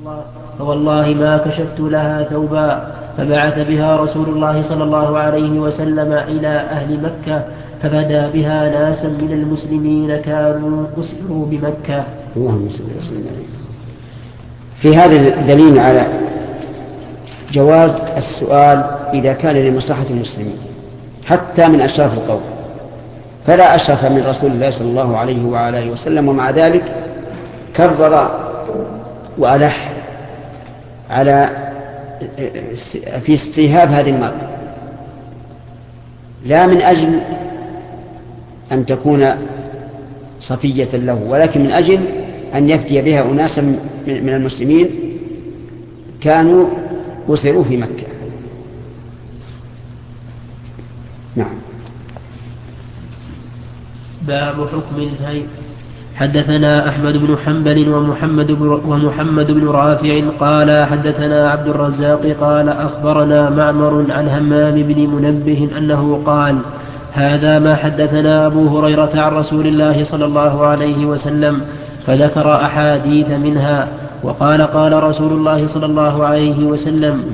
فوالله ما كشفت لها ثوبا. فبعث بها رسول الله صلى الله عليه وسلم إلى أهل مكة ففدى بها ناسا من المسلمين كانوا أسروا بمكة. اللهم صل وسلم عليه. في هذا دليل على جواز السؤال إذا كان لمصلحة المسلمين حتى من أشراف القوم، فلا أشرف من رسول الله صلى الله عليه وعلى آله وسلم، ومع ذلك كرر وألح على في استيهاب هذه المرأة، لا من أجل أن تكون صفية له، ولكن من أجل أن يفتي بها أناسا من المسلمين كانوا أسروا في مكة. نعم. باب حكم الهيئ. حدثنا أحمد بن حنبل ومحمد بن رافع قال حدثنا عبد الرزاق قال أخبرنا معمر عن همام بن منبه أنه قال هذا ما حدثنا أبو هريرة عن رسول الله صلى الله عليه وسلم، فذكر أحاديث منها وقال قال رسول الله صلى الله عليه وسلم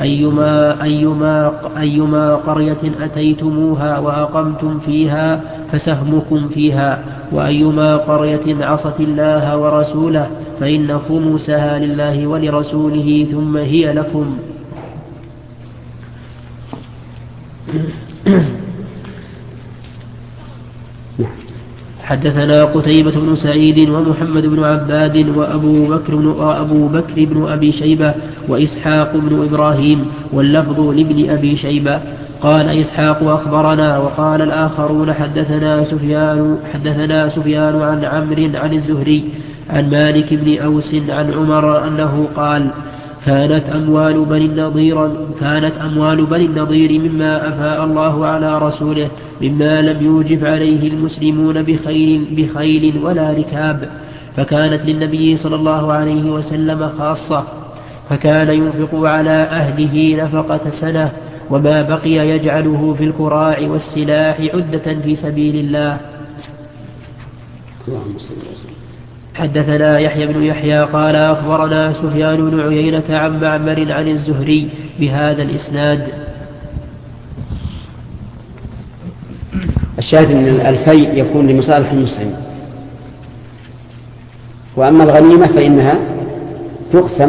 أيما قرية أتيتموها وأقمتم فيها فسهمكم فيها، وأيما قرية عصت الله ورسوله فإن خمسها لله ولرسوله ثم هي لكم. حدثنا قتيبة بن سعيد ومحمد بن عباد وأبو بكر بن أبي شيبة وإسحاق بن إبراهيم، واللفظ لابن أبي شيبة. قال إسحاق أخبرنا، وقال الآخرون حدثنا سفيان عن عمرو عن الزهري عن مالك بن أوس عن عمر أنه قال كانت أموال بني النضير مما أفاء الله على رسوله مما لم يوجب عليه المسلمون بخيل ولا ركاب، فكانت للنبي صلى الله عليه وسلم خاصة، فكان ينفق على أهله نفقة سنة، وما بقي يجعله في الكراع والسلاح عدة في سبيل الله. حدثنا يحيى بن يحيى قال أخبرنا سفيان بن عيينة عن معمر عن الزهري بهذا الإسناد. الشاهد أن الفيء يكون لمصالح المسلمين، وأما الغنيمة فإنها تقسم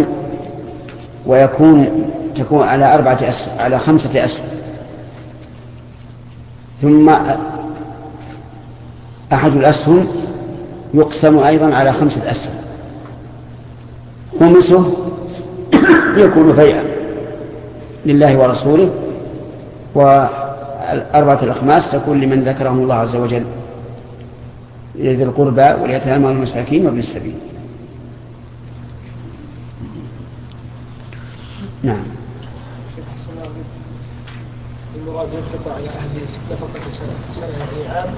تكون على 5 أسهم، ثم أحد الأسهم يقسم أيضا على 5 أسهم، خمسه يكون فيئا لله ورسوله، و4 الأخماس تكون لمن ذكرهم الله عز وجل ذي القربى واليتامى والمساكين وابن السبيل. نعم. المراد ينفق على أهله نفقة سنة عام،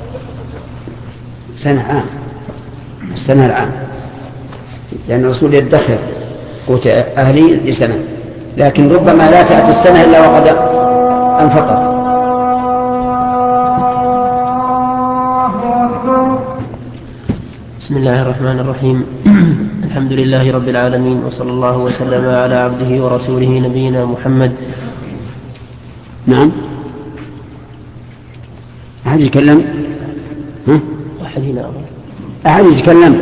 السنة العام، لأن الرسول يدخر قوت أهلي لسنة، لكن ربما لا تأتي السنة إلا وقد أنفقت. بسم الله الرحمن الرحيم. الحمد لله رب العالمين، وصلى الله وسلم على عبده ورسوله نبينا محمد. نعم. أحد يتكلم؟ أحد يتكلم؟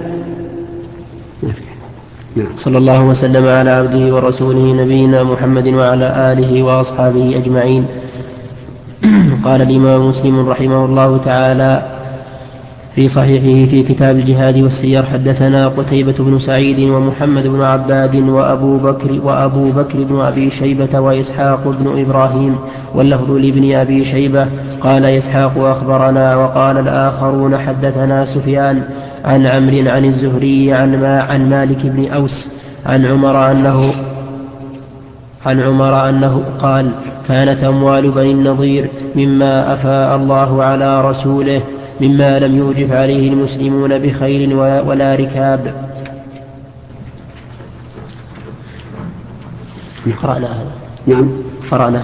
صلى الله وسلم على عبده ورسوله نبينا محمد وعلى آله وأصحابه أجمعين. قال الإمام مسلم رحمه الله تعالى في صحيحه في كتاب الجهاد والسير حدثنا قتيبة بن سعيد ومحمد بن عباد وأبو بكر بن أبي شيبة وإسحاق بن إبراهيم، واللفظ لابن أبي شيبة. قال إسحاق أخبرنا، وقال الآخرون حدثنا سفيان عن عمرو عن الزهري عن مالك بن أوس عن عمر أنه قال كانت أموال بني النضير مما أفاء الله على رسوله مما لم يوجب عليه المسلمون بخيل ولا ركاب. قرأنا هذا. نعم. قرأنا.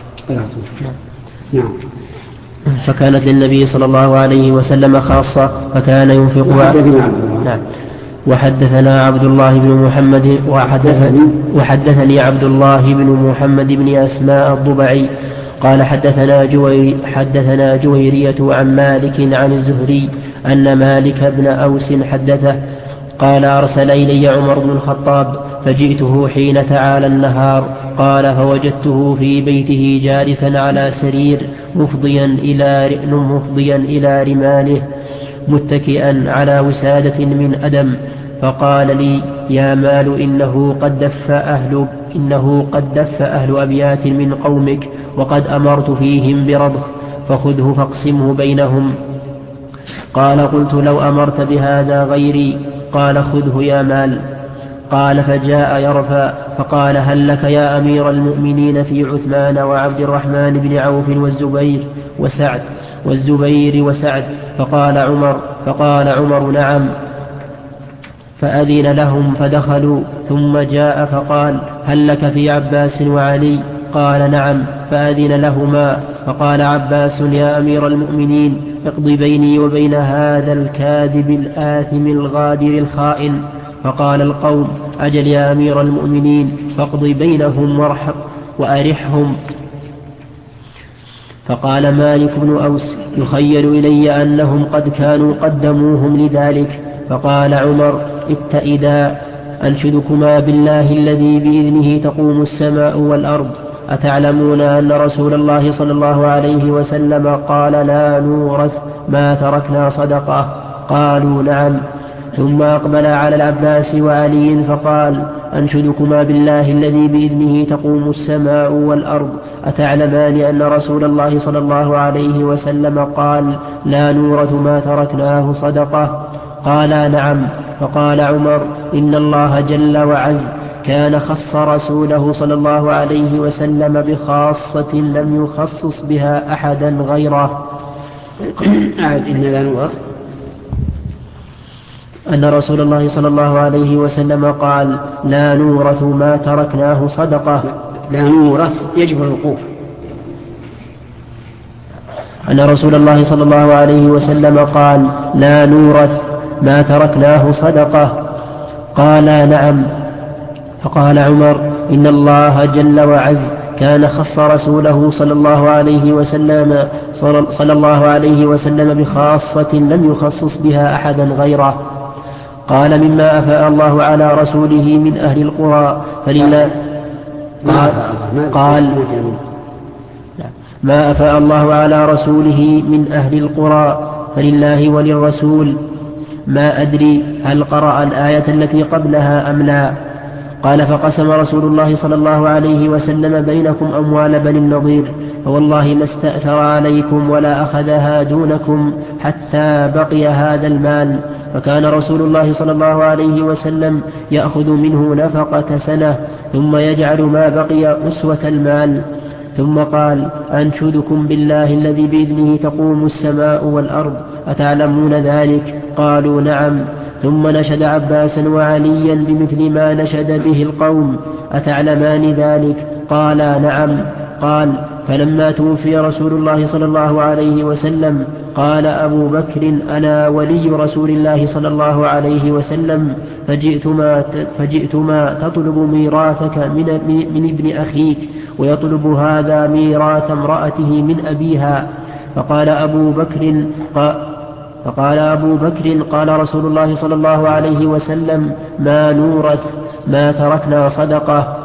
نعم. فكانت للنبي صلى الله عليه وسلم خاصة، فكان ينفق وحدثنا عبد الله بن محمد وحدثني عبد الله بن محمد بن أسماء الضبعي قال حدثنا جويرية عن مالك عن الزهري أن مالك بن أوس حدثه قال أرسل إلي عمر بن الخطاب فجئته حين تعالى النهار قال فوجدته في بيته جالسا على سرير مفضيا إلى رماله متكئا على وسادة من أدم فقال لي يا مال إنه قد دف أهل أبيات من قومك وقد أمرت فيهم برضخ فخذه فاقسمه بينهم. قال قلت لو أمرت بهذا غيري قال خذه يا مال. قال فجاء يرفع فقال هل لك يا أمير المؤمنين في عثمان وعبد الرحمن بن عوف والزبير وسعد فقال عمر نعم فأذن لهم فدخلوا ثم جاء فقال هل لك في عباس وعلي قال نعم فأذن لهما فقال عباس يا أمير المؤمنين اقض بيني وبين هذا الكاذب الآثم الغادر الخائن. فقال القوم أجل يا أمير المؤمنين فاقض بينهم وأرحهم. فقال مالك بن أوس يخيل إلي أنهم قد كانوا قدموهم لذلك. فقال عمر اتئدا أنشدكما بالله الذي بإذنه تقوم السماء والأرض أتعلمون أن رسول الله صلى الله عليه وسلم قال لا نورث ما تركنا صدقة؟ قالوا نعم. ثم أقبل على العباس وعلي فقال أنشدكما بالله الذي بإذنه تقوم السماء والأرض أتعلمان أن رسول الله صلى الله عليه وسلم قال لا نورث ما تركناه صدقة؟ قالا نعم. فقال عمر إن الله جل وعز كان خص رسوله صلى الله عليه وسلم بخاصة لم يخصص بها أحدا غيره. أن رسول الله صلى الله عليه وسلم قال لا نورث ما تركناه صدقة. لا نورث يجب الوقوف. أن رسول الله صلى الله عليه وسلم قال لا نورث ما تركناه صدقة. قالا نعم. فقال عمر إن الله جل وعز كان خص رسوله صلى الله عليه وسلم بخاصة لم يخصص بها أحدا غيره. قال مما أفاء الله على رسوله من أهل القرى فلله قال ما أفاء الله على رسوله من أهل القرى فلله وللرسول. ما أدري هل قرأ الآية التي قبلها أم لا. قال فقسم رسول الله صلى الله عليه وسلم بينكم أموال بني النضير فوالله ما استأثر عليكم ولا أخذها دونكم حتى بقي هذا المال. فكان رسول الله صلى الله عليه وسلم يأخذ منه نفقة سنة ثم يجعل ما بقي أسوة المال. ثم قال أنشدكم بالله الذي بإذنه تقوم السماء والأرض أتعلمون ذلك؟ قالوا نعم. ثم نشد عباسا وعليا بمثل ما نشد به القوم أتعلمان ذلك؟ قالا نعم. قال فلما توفي رسول الله صلى الله عليه وسلم قال أبو بكر أنا ولي رسول الله صلى الله عليه وسلم فجئتما تطلب ميراثك من ابن أخيك ويطلب هذا ميراث امرأته من أبيها. فقال أبو بكر قال رسول الله صلى الله عليه وسلم ما نورث ما تركنا صدقة.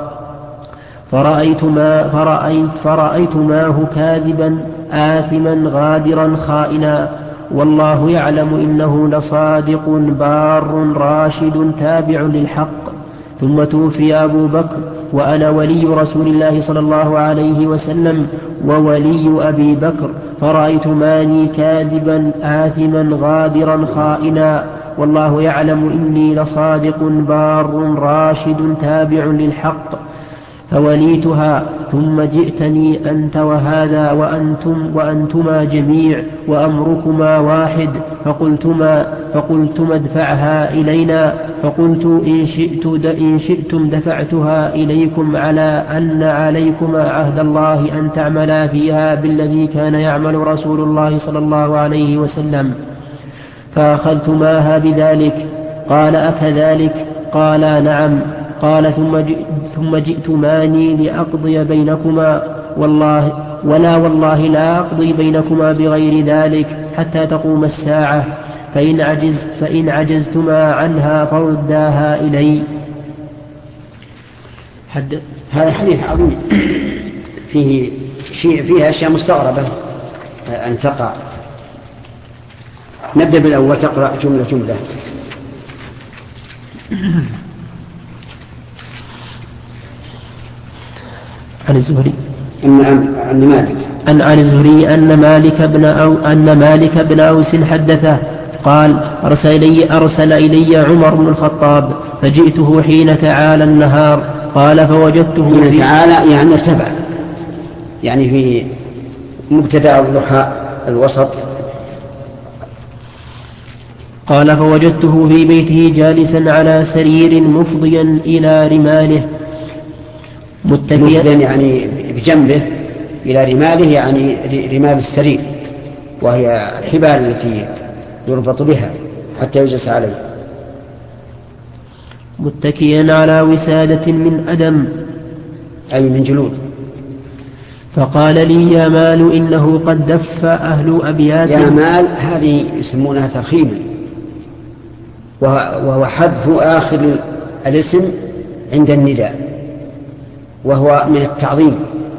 فرأيتماه كاذبا آثما غادرا خائنا والله يعلم إنه لصادق بار راشد تابع للحق. ثم توفي أبو بكر وأنا ولي رسول الله صلى الله عليه وسلم وولي أبي بكر فرأيتماني كاذبا آثما غادرا خائنا والله يعلم إني لصادق بار راشد تابع للحق. فوليتها ثم جئتني أنت وهذا وأنتما جميع وأمركما واحد فقلتما ادفعها إلينا فقلت إن شئتم دفعتها إليكم على أن عليكما عهد الله أن تعملا فيها بالذي كان يعمل رسول الله صلى الله عليه وسلم. فأخذتماها بذلك قال أكذلك؟ قال نعم. قال ثم جئتماني لأقضي بينكما والله لا أقضي بينكما بغير ذلك حتى تقوم الساعة، فإن عجزتما عنها فرداها إلي. هذا حديث عظيم فيه أشياء مستغربة أن تقع. نبدأ بالأول، تقرأ جملة. عن الزهري عن الزهري أن مالك بن أوس حدثه قال أرسل إلي عمر بن الخطاب فجئته حين تعالى النهار. قال فوجدته حين تعالى يعني ارتفع، يعني في مبتدأ الضحى الوسط. قال فوجدته في بيته جالسا على سرير مفضيا إلى رماله متكئا، يعني بجنبه إلى رماله، يعني رمال السرير وهي الحبال التي يربط بها حتى يجلس عليه، متكئا على وسادة من أدم أي من جلود. فقال لي يا مال إنه قد دف أهل أبيات. يا مال هذه يسمونها ترخيما، وهو حذف آخر الاسم عند النداء، وهو من التعظيم،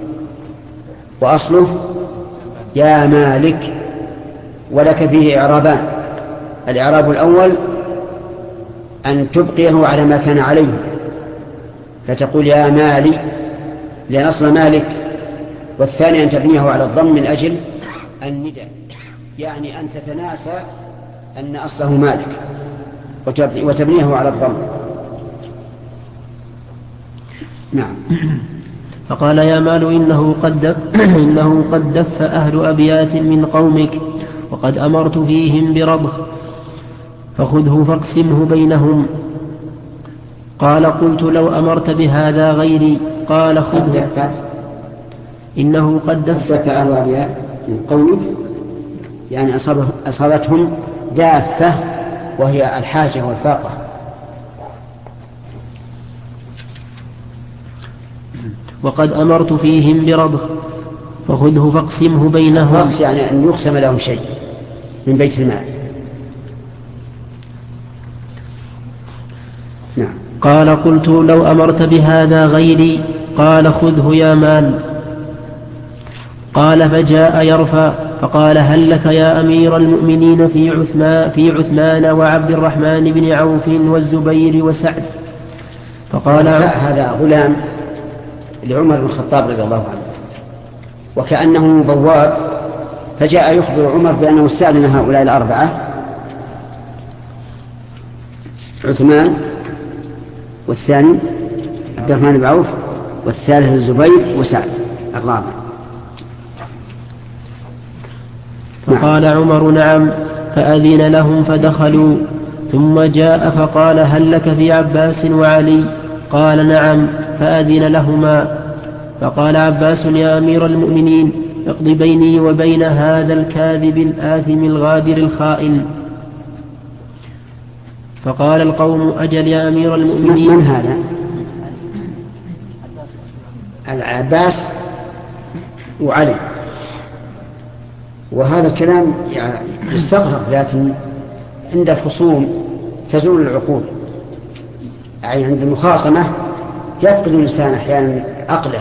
وأصله يا مالك. ولك فيه إعرابان: الإعراب الأول أن تبقيه على ما كان عليه، فتقول يا مالي لأن أصل مالك، والثاني أن تبنيه على الضم من أجل النداء، يعني أن تتناسى أن أصله مالك وتبنيه على الضم. نعم. فقال يا مال إنه قد دف أهل أبيات من قومك وقد أمرت فيهم برضخ فخذه فاقسمه بينهم. قال قلت لو أمرت بهذا غيري. قال خذه. إنه قد دف أهل أبيات من قومك، يعني أصابتهم دافة وهي الحاجة والفاقة. وقد أمرت فيهم برضخ فخذه فاقسمه بينهم. رضخ يعني أن يقسم لهم شيء من بيت المال. نعم. قال قلت لو أمرت بهذا غيري. قال خذه يا مال. قال فجاء يرفع فقال هل لك يا أمير المؤمنين في عثمان وعبد الرحمن بن عوف والزبير وسعد. فقال هذا غلام لعمر بن الخطاب رضي الله عنه، وكأنه بواب، فجاء يخبر عمر بأنه استأذن هؤلاء الأربعة: عثمان، والثاني عبد الرحمن بن عوف، والثالث الزبير، وسعد الرابع. فقال عمر نعم، فأذن لهم فدخلوا. ثم جاء فقال هل لك في عباس وعلي؟ قال نعم، فأذن لهما. فقال عباس يا أمير المؤمنين اقض بيني وبين هذا الكاذب الآثم الغادر الخائن. فقال القوم أجل يا أمير المؤمنين. من هذا؟ العباس وعلي. وهذا الكلام يستغرب، لكن عند الخصوم تزول العقول، يعني عند المخاصمة يفقد الإنسان أحيانا عقله،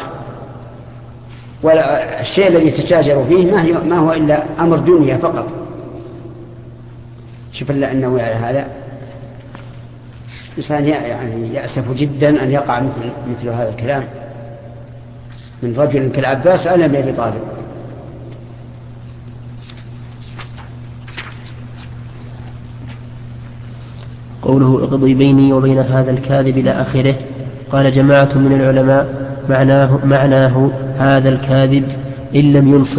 والشيء الذي يتشاجر فيه ما هو إلا أمر دنيا فقط. شوف الله أنه على هذا الإنسان يعني يأسف جدا أن يقع مثل هذا الكلام من رجل كالعباس على أبي طالب. قوله اقضي بيني وبين هذا الكاذب إلى آخره. قال جماعة من العلماء معناه هذا الكاذب إن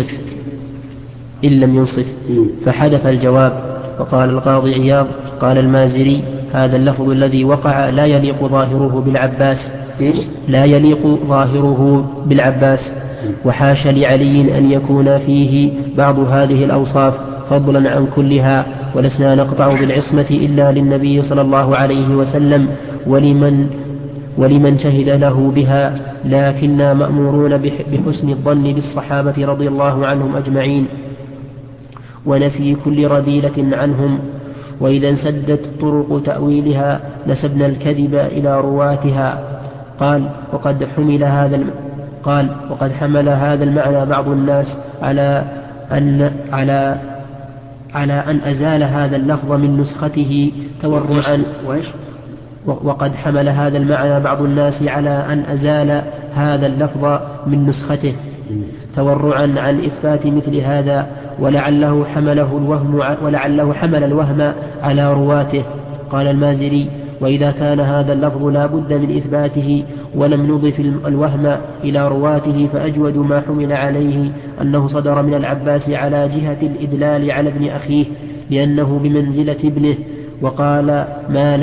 لم ينصف فحذف الجواب. وقال القاضي عياض قال المازري هذا اللفظ الذي وقع لا يليق ظاهره بالعباس وحاش لعلي أن يكون فيه بعض هذه الأوصاف فضلا عن كلها، ولسنا نقطع بالعصمة إلا للنبي صلى الله عليه وسلم ولمن شهد له بها، لكننا مأمورون بحسن الظن بالصحابة رضي الله عنهم أجمعين ونفي كل رذيلة عنهم. وإذا انسدت طرق تأويلها نسبنا الكذب إلى رواتها. قال وقد حمل هذا المعنى بعض الناس على أن أزال هذا اللفظ من نسخته تورعا. وقد حمل هذا المعنى بعض الناس على أن أزال هذا اللفظ من نسخته تورعا عن إثبات مثل هذا، ولعله حمل الوهم على رواته. قال المازري: وإذا كان هذا اللفظ لا بد من إثباته ولم نضف الوهم إلى رواته، فأجود ما حمل عليه أنه صدر من العباس على جهة الإدلال على ابن أخيه، لأنه بمنزلة ابنه، وقال ما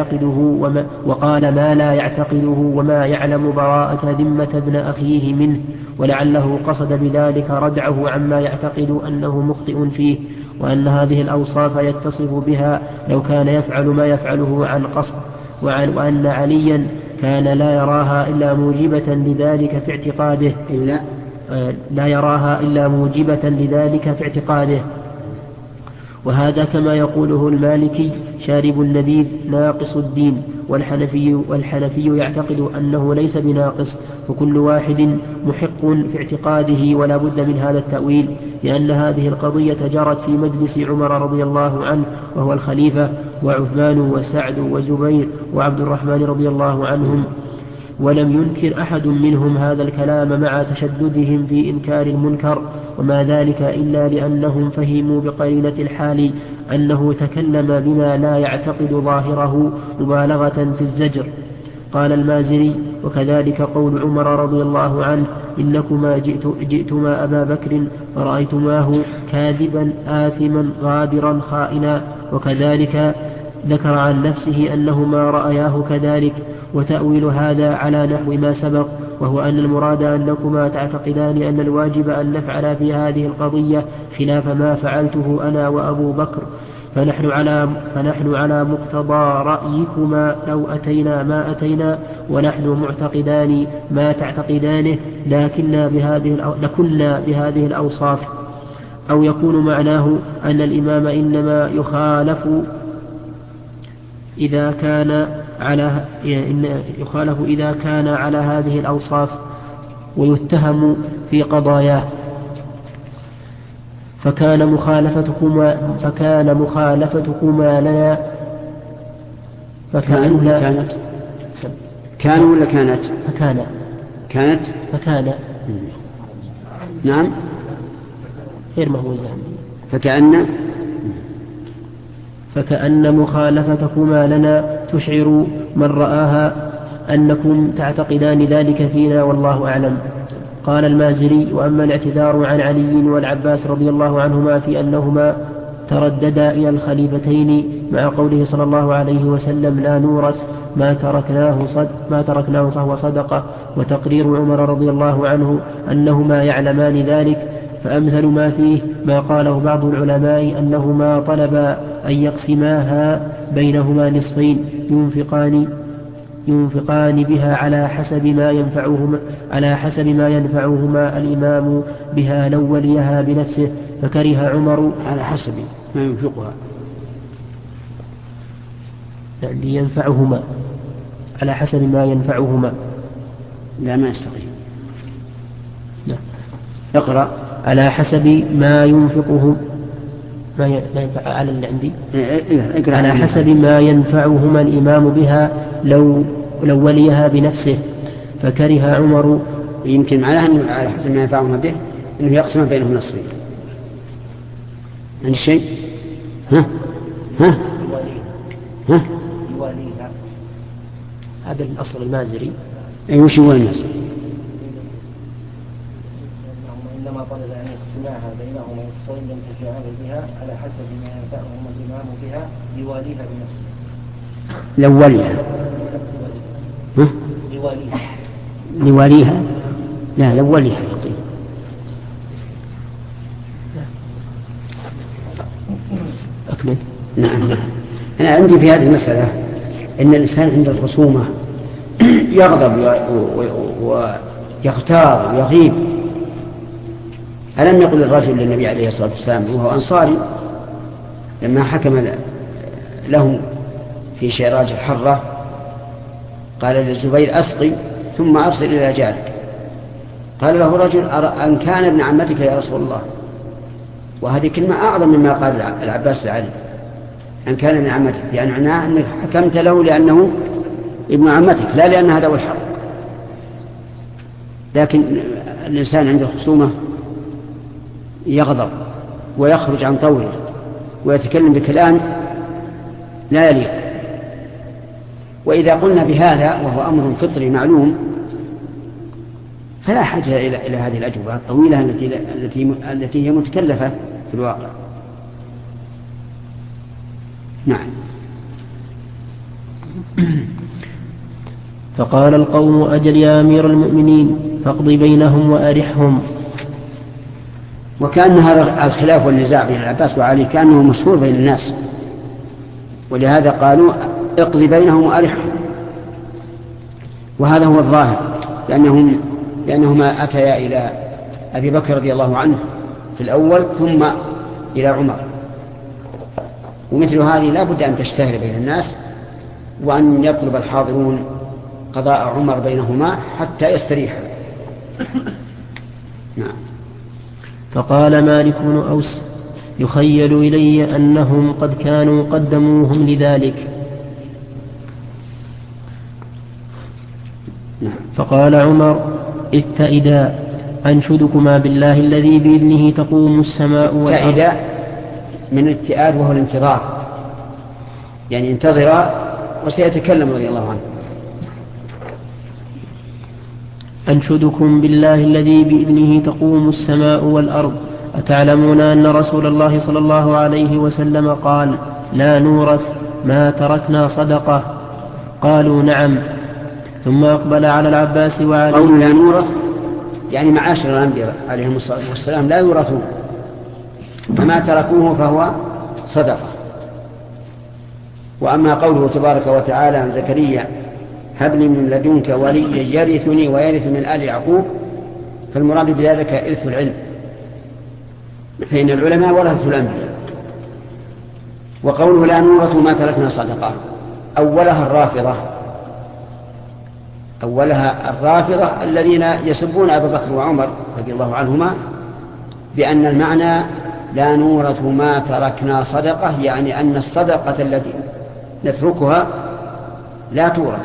لا يعتقده وما يعلم براءة ذمة ابن أخيه منه، ولعله قصد بذلك ردعه عما يعتقد أنه مخطئ فيه، وأن هذه الأوصاف يتصف بها لو كان يفعل ما يفعله عن قصد، وأن عليا كان لا يراها إلا موجبة لذلك في اعتقاده، وهذا كما يقوله المالكي شارب النبيذ ناقص الدين، والحنفي يعتقد أنه ليس بناقص، وكل واحد محق في اعتقاده، ولا بد من هذا التأويل، لأن هذه القضية جرت في مجلس عمر رضي الله عنه وهو الخليفة، وعثمان وسعد وزبير وعبد الرحمن رضي الله عنهم، ولم ينكر أحد منهم هذا الكلام مع تشددهم في إنكار المنكر، وما ذلك إلا لأنهم فهموا بقرينة الحال أنه تكلم بما لا يعتقد ظاهره مبالغة في الزجر. قال المازري: وكذلك قول عمر رضي الله عنه: إنكما جئتما أبا بكر فرأيتماه كاذبا آثما غادرا خائنا، وكذلك ذكر عن نفسه أنهما رأياه كذلك. وتأويل هذا على نحو ما سبق، وهو أن المراد أنكما تعتقدان أن الواجب أن نفعل في هذه القضية خلاف ما فعلته أنا وأبو بكر، فنحن على مقتضى رأيكما لو أتينا ما أتينا، ونحن معتقدان ما تعتقدانه، لكنا بهذه الأوصاف. أو يكون معناه أن الإمام إنما يخالف إذا كان على هذه الأوصاف ويتهم في قضاياه، فكان مخالفتكما لنا نعم غير مهوزة فكأن مخالفتكما لنا تشعر من رآها أنكم تعتقدان ذلك فينا، والله أعلم. قال المازري: وأما الاعتذار عن علي والعباس رضي الله عنهما في أنهما ترددا إلى الخليفتين مع قوله صلى الله عليه وسلم: لا نورث ما تركناه فهو صدقة، وتقرير عمر رضي الله عنه أنهما يعلمان ذلك، فأمثل ما فيه ما قاله بعض العلماء أنهما طلبا أن يقسماها بينهما نصفين ينفقان بها على حسب ما ينفعهما الإمام بها لو وليها بنفسه، فكره عمر على حسب ما ينفقها، يعني ينفعهما على حسب ما ينفعهما. لا ما يستقيم. اقرأ: على حسب ما ينفقه ما ينفع على اللي عندي على حسب ما ينفعهما الإمام بها لو وليها بنفسه، فكره عمر. يمكن معناها أنه على حسب ما ينفعهما به أنه يقسم بينهم نصفين. عندي شيء؟ يواليها. هذا الأصل المازري. أي وش هو الناس؟ إنما طلب أن يقسماها بينهما نصفين ينتفعان بها على حسب ما ينفعهما الإمام بها يواليها بنفسه. لوليها لا لوليها. أكمل. نعم. أنا عندي في هذه المسألة أن الإنسان عند الخصومة يغضب ويغتار ويغيب. ألم يقل الرجل للنبي عليه الصلاة والسلام وهو أنصاري لما حكم له في شيراج الحرة قال للزبير أسقي ثم أرسل إلى جارك. قال له رجل أن كان ابن عمتك يا رسول الله، وهذه كلمة أعظم مما قال العباس لعلي، أن كان ابن عمتك، يعني معناه أنك حكمت له لأنه ابن عمتك لا لأن هذا هو الحق. لكن الإنسان عند الخصومة يغضب ويخرج عن طوره ويتكلم بكلام لا يليق. وإذا قلنا بهذا وهو أمر فطري معلوم فلا حاجة إلى هذه الأجوبة الطويلة التي هي متكلفة في الواقع. نعم. فقال القوم أجل يا أمير المؤمنين فاقض بينهم وأرحهم. وكأن هذا الخلاف والنزاع بين العباس وعلي كأنه مشهور بين الناس، ولهذا قالوا اقضي بينهم وأرحهم، وهذا هو الظاهر لأنهما أتيا إلى أبي بكر رضي الله عنه في الأول ثم إلى عمر، ومثل هذه لا بد أن تشتهر بين الناس وأن يطلب الحاضرون قضاء عمر بينهما حتى يستريح. نعم. فقال مالك بن أوس يخيل إلي أنهم قد كانوا قدموهم لذلك. فقال عمر اتئدا أنشدكما بالله الذي بإذنه تقوم السماء والأرض. اتئدا من الاتئاد وهو الانتظار، يعني انتظر وسيتكلم رضي الله عنه. أنشدكم بالله الذي بإذنه تقوم السماء والأرض أتعلمون أن رسول الله صلى الله عليه وسلم قال لا نورث ما تركنا صدقة؟ قالوا نعم. ثم أقبل على العباس وعلي. قول لا نورث يعني معاشر الأنبياء عليهم الصلاة والسلام لا يورثون، فما تركوه فهو صدقة. وأما قوله تبارك وتعالى عن زكريا هب لي من لدنك وليا يرثني ويرث من آل يعقوب، فالمراد بذلك إرث العلم، فإن العلماء ورثوا الأنبياء. وقوله لا نورث ما تركنا صدقة أولها الرافضة الذين يسبون أبا بكر وعمر رضي الله عنهما بأن المعنى لا نورث ما تركنا صدقة، يعني أن الصدقة التي نتركها لا تورث.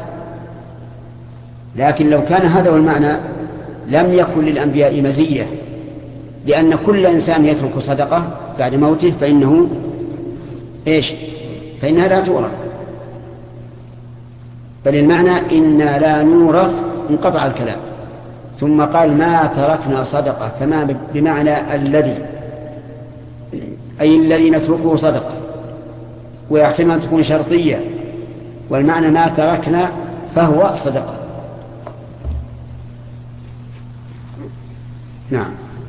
لكن لو كان هذا هو المعنى لم يكن للأنبياء مزية، لأن كل إنسان يترك صدقة بعد موته فإنها لا تورث. بل المعنى إنا لا نورث انقطع الكلام. ثم قال ما تركنا صدقة، فما بمعنى الذي، أي الذي نتركه صدقة، ويحتمل أن تكون شرطية، والمعنى ما تركنا فهو صدقة. نعم.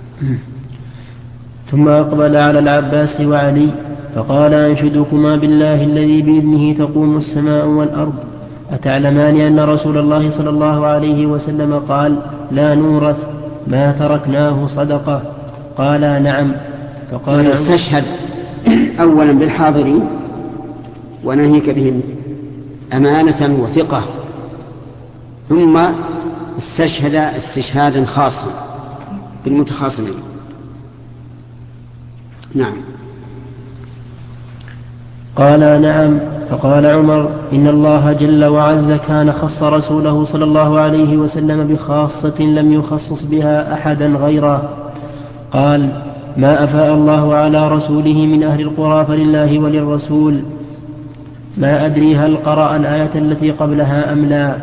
ثم أقبل على العباس وعلي فقال أنشدكما بالله الذي بإذنه تقوم السماء والأرض أتعلمان أن رسول الله صلى الله عليه وسلم قال لا نورث ما تركناه صدقة؟ قال نعم. فقال استشهد أولا بالحاضرين وناهيك بهم أمانة وثقة، ثم استشهد استشهادا خاصا بالمتخاصمين. نعم. قال نعم. فقال عمر إن الله جل وعز كان خص رسوله صلى الله عليه وسلم بخاصة لم يخصص بها أحدا غيره. قال ما أفاء الله على رسوله من أهل القرى فلله وللرسول. ما أدري هل قرأ الآية التي قبلها أم لا.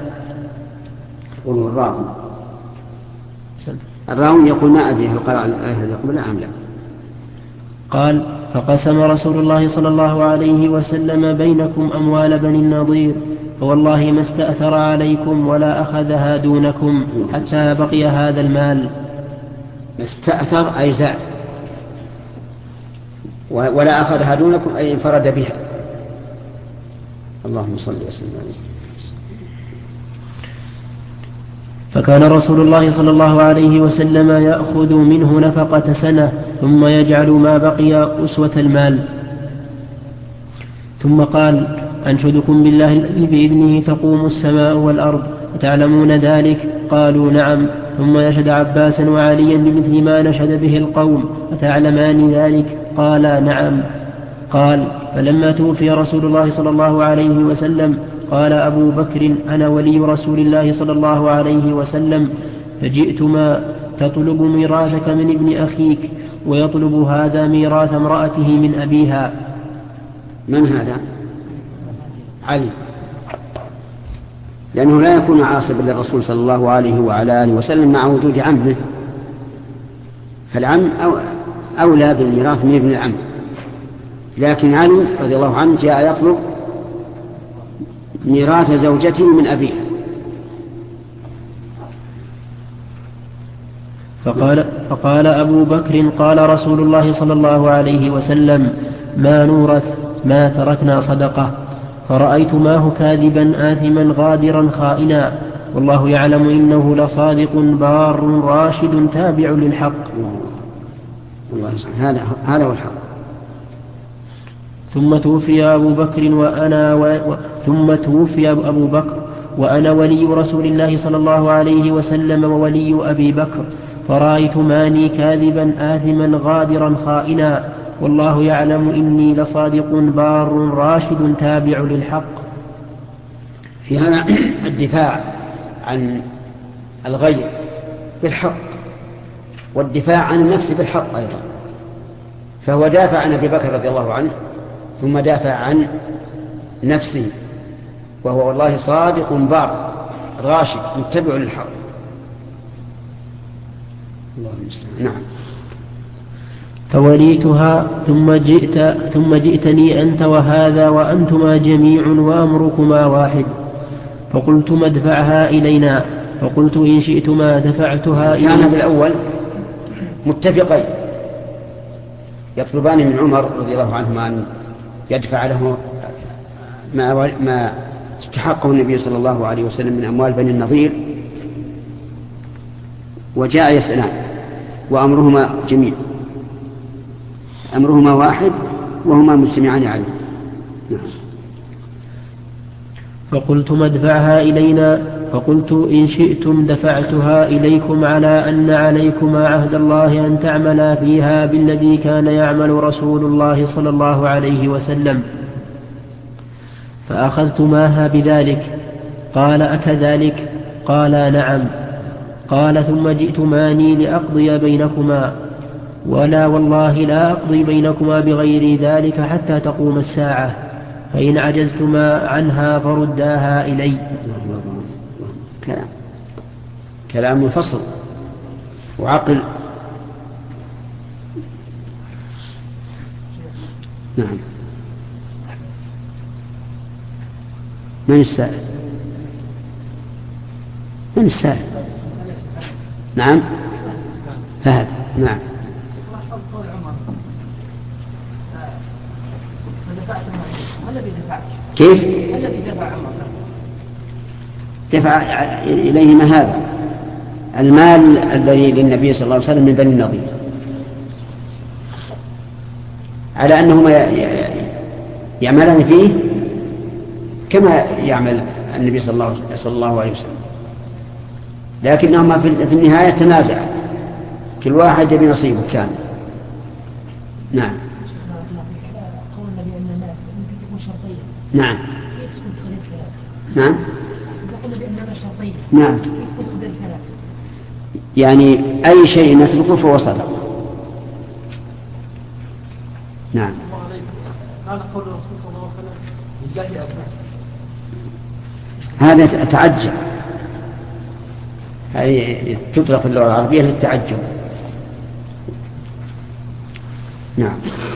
الراوي يقول ما أدري هل قرأ الآية التي قبلها أم لا. قال فقسم رسول الله صلى الله عليه وسلم بينكم أموال بني النضير فوالله ما استأثر عليكم ولا أخذها دونكم حتى بقي هذا المال. استأثر أي زاد، ولا أخذها دونكم أي انفرد بها. اللهم صل وسلم عليه. فكان رسول الله صلى الله عليه وسلم يأخذ منه نفقة سنة ثم يجعل ما بقي أسوة المال. ثم قال: أنشدكم بالله الذي بإذنه تقوم السماء والأرض أتعلمون ذلك؟ قالوا: نعم. ثم نشد عباسا وعليا بمثل ما نشد به القوم أتعلمان ذلك؟ قالا: نعم. قال: فلما توفي رسول الله صلى الله عليه وسلم قال أبو بكر: أنا ولي رسول الله صلى الله عليه وسلم، فجئتما تطلب ميراثك من ابن أخيك ويطلب هذا ميراث امرأته من أبيها. من هذا؟ علي، لأنه لا يكون عاصبا للرسول صلى الله عليه وعلى آله وسلم مع وجود عمه، فالعم أولى بالميراث من ابن العم. لكن علي رضي الله عنه جاء يطلب ميراث زوجته من أبيه. فقال أبو بكر: قال رسول الله صلى الله عليه وسلم: ما نورث ما تركنا صدقة. فرأيت ماه كاذبا آثما غادرا خائنا، والله يعلم إنه لصادق بار راشد تابع للحق. هذا هو الحق. ثم توفي أبو بكر وأنا ولي رسول الله صلى الله عليه وسلم وولي أبي بكر، فرأيت ماني كاذبا آثما غادرا خائنا، والله يعلم إني لصادق بار راشد تابع للحق. في هذا الدفاع عن الغير بالحق والدفاع عن النفس بالحق أيضا. فهو دافع عن أبي بكر رضي الله عنه ثم دافع عن نفسه، وهو والله صادق بار راشد متبع للحق. نعم. فوليتها ثم جئتني أنت وهذا وأنتما جميع وأمركما واحد، فقلتما ادفعها إلينا، فقلت إن شئتما دفعتها إلينا. كان بالأول متفقين يطلبان من عمر رضي الله عنه أن يدفع له ما استحقه النبي صلى الله عليه وسلم من أموال بني النضير، وجاء يسألان وأمرهما جميع، أمرهما واحد وهما مجتمعان عليه. فقلتما ادفعها إلينا، فقلت إن شئتم دفعتها إليكم على أن عليكما عهد الله أن تعملا فيها بالذي كان يعمل رسول الله صلى الله عليه وسلم. فأخذتماها بذلك. قال: أكذلك؟ قالا: نعم. قال: ثم جئتماني لأقضي بينكما، ولا والله لا أقضي بينكما بغير ذلك حتى تقوم الساعة، فإن عجزتما عنها فرداها إلي. كلام مفصل وعقل. نعم. من السائل؟ من السائل؟ نعم. فهد. نعم. كيف؟ الذي دفع عمر دفع إليهما هذا المال الذي للنبي صلى الله عليه وسلم من بني النضير، على أنهما يعملان فيه كما يعمل النبي صلى الله عليه وسلم، لكنهما في النهاية تنازعا، كل واحد يبي نصيبه كامل. نعم. نعم. نعم. نعم. يعني أي شيء نتركه فهو صدق. نعم. قال قول الرسول صلى الله عليه وسلم لله أبناء، هذا تعجب، هذه تطلق في اللغة العربية للتعجب. نعم.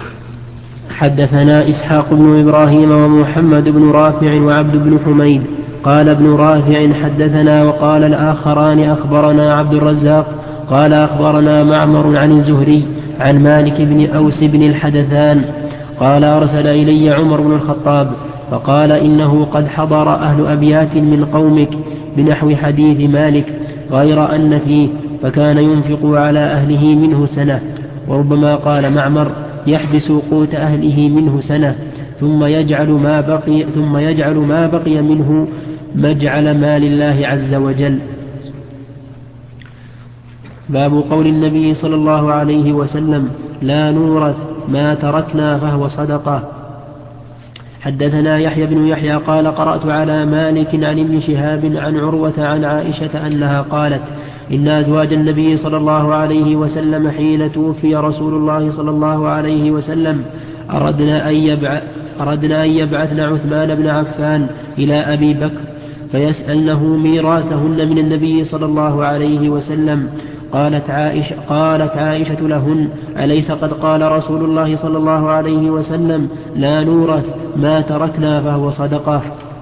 حدثنا إسحاق بن إبراهيم ومحمد بن رافع وعبد بن حميد. قال ابن رافع: حدثنا. وقال الآخران: أخبرنا عبد الرزاق قال أخبرنا معمر عن الزهري عن مالك بن أوس بن الحدثان قال أرسل إلي عمر بن الخطاب فقال إنه قد حضر أهل أبيات من قومك بنحو حديث مالك غير أن فيه فكان ينفق على أهله منه سنة. وربما قال معمر يحبس قوت أهله منه سنة ثم يجعل ما بقي منه مجعل مال الله عز وجل. باب قول النبي صلى الله عليه وسلم لا نورث ما تركنا فهو صدقة. حدثنا يحيى بن يحيى قال قرأت على مالك عن ابن شهاب عن عروة عن عائشة أنها قالت إن أزواج النبي صلى الله عليه وسلم حين توفي رسول الله صلى الله عليه وسلم أردنا أن يبعثن عثمان بن عفان إلى أبي بكر فيسألنه ميراثهن من النبي صلى الله عليه وسلم. قالت عائشة لهن أليس قد قال رسول الله صلى الله عليه وسلم لا نورث ما تركنا فهو صدقة.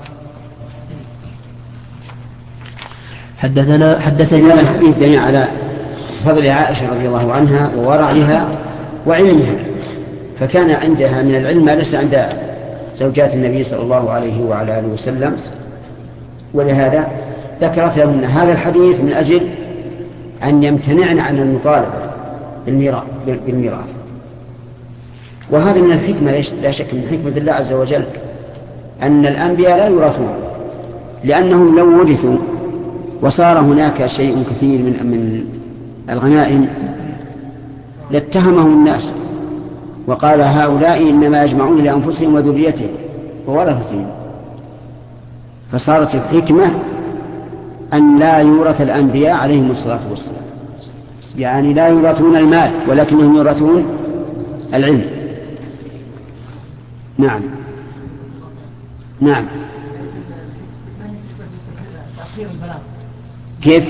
حدثنا الحديث دليل على فضل عائشة رضي الله عنها وورعها وعلمها، فكان عندها من العلم ما ليس عند زوجات النبي صلى الله عليه وعلى آله وسلم، ولهذا ذكرت لهن هذا الحديث من أجل أن يمتنعن عن المطالبة بالميراث. وهذا من الحكمة لا شك من حكمة الله عز وجل أن الأنبياء لا يورثون، لأنهم لو ورثوا وصار هناك شيء كثير من الغنائم لاتهمهم الناس وقال هؤلاء إنما يجمعون لأنفسهم وذريتهم وورثتهم. فصارت الحكمة أن لا يورث الأنبياء عليهم الصلاة والسلام، يعني لا يورثون المال ولكنهم يورثون العلم. نعم كيف؟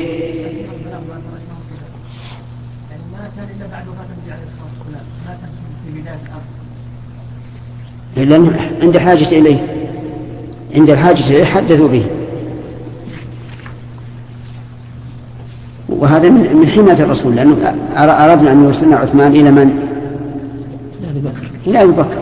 لأن عند حاجة إليه، عند الحاجة إليه حدثوا به، وهذا من حماية الرسول، لأنه أردنا أن يرسلنا عثمان إلى من؟ إلى أبي بكر.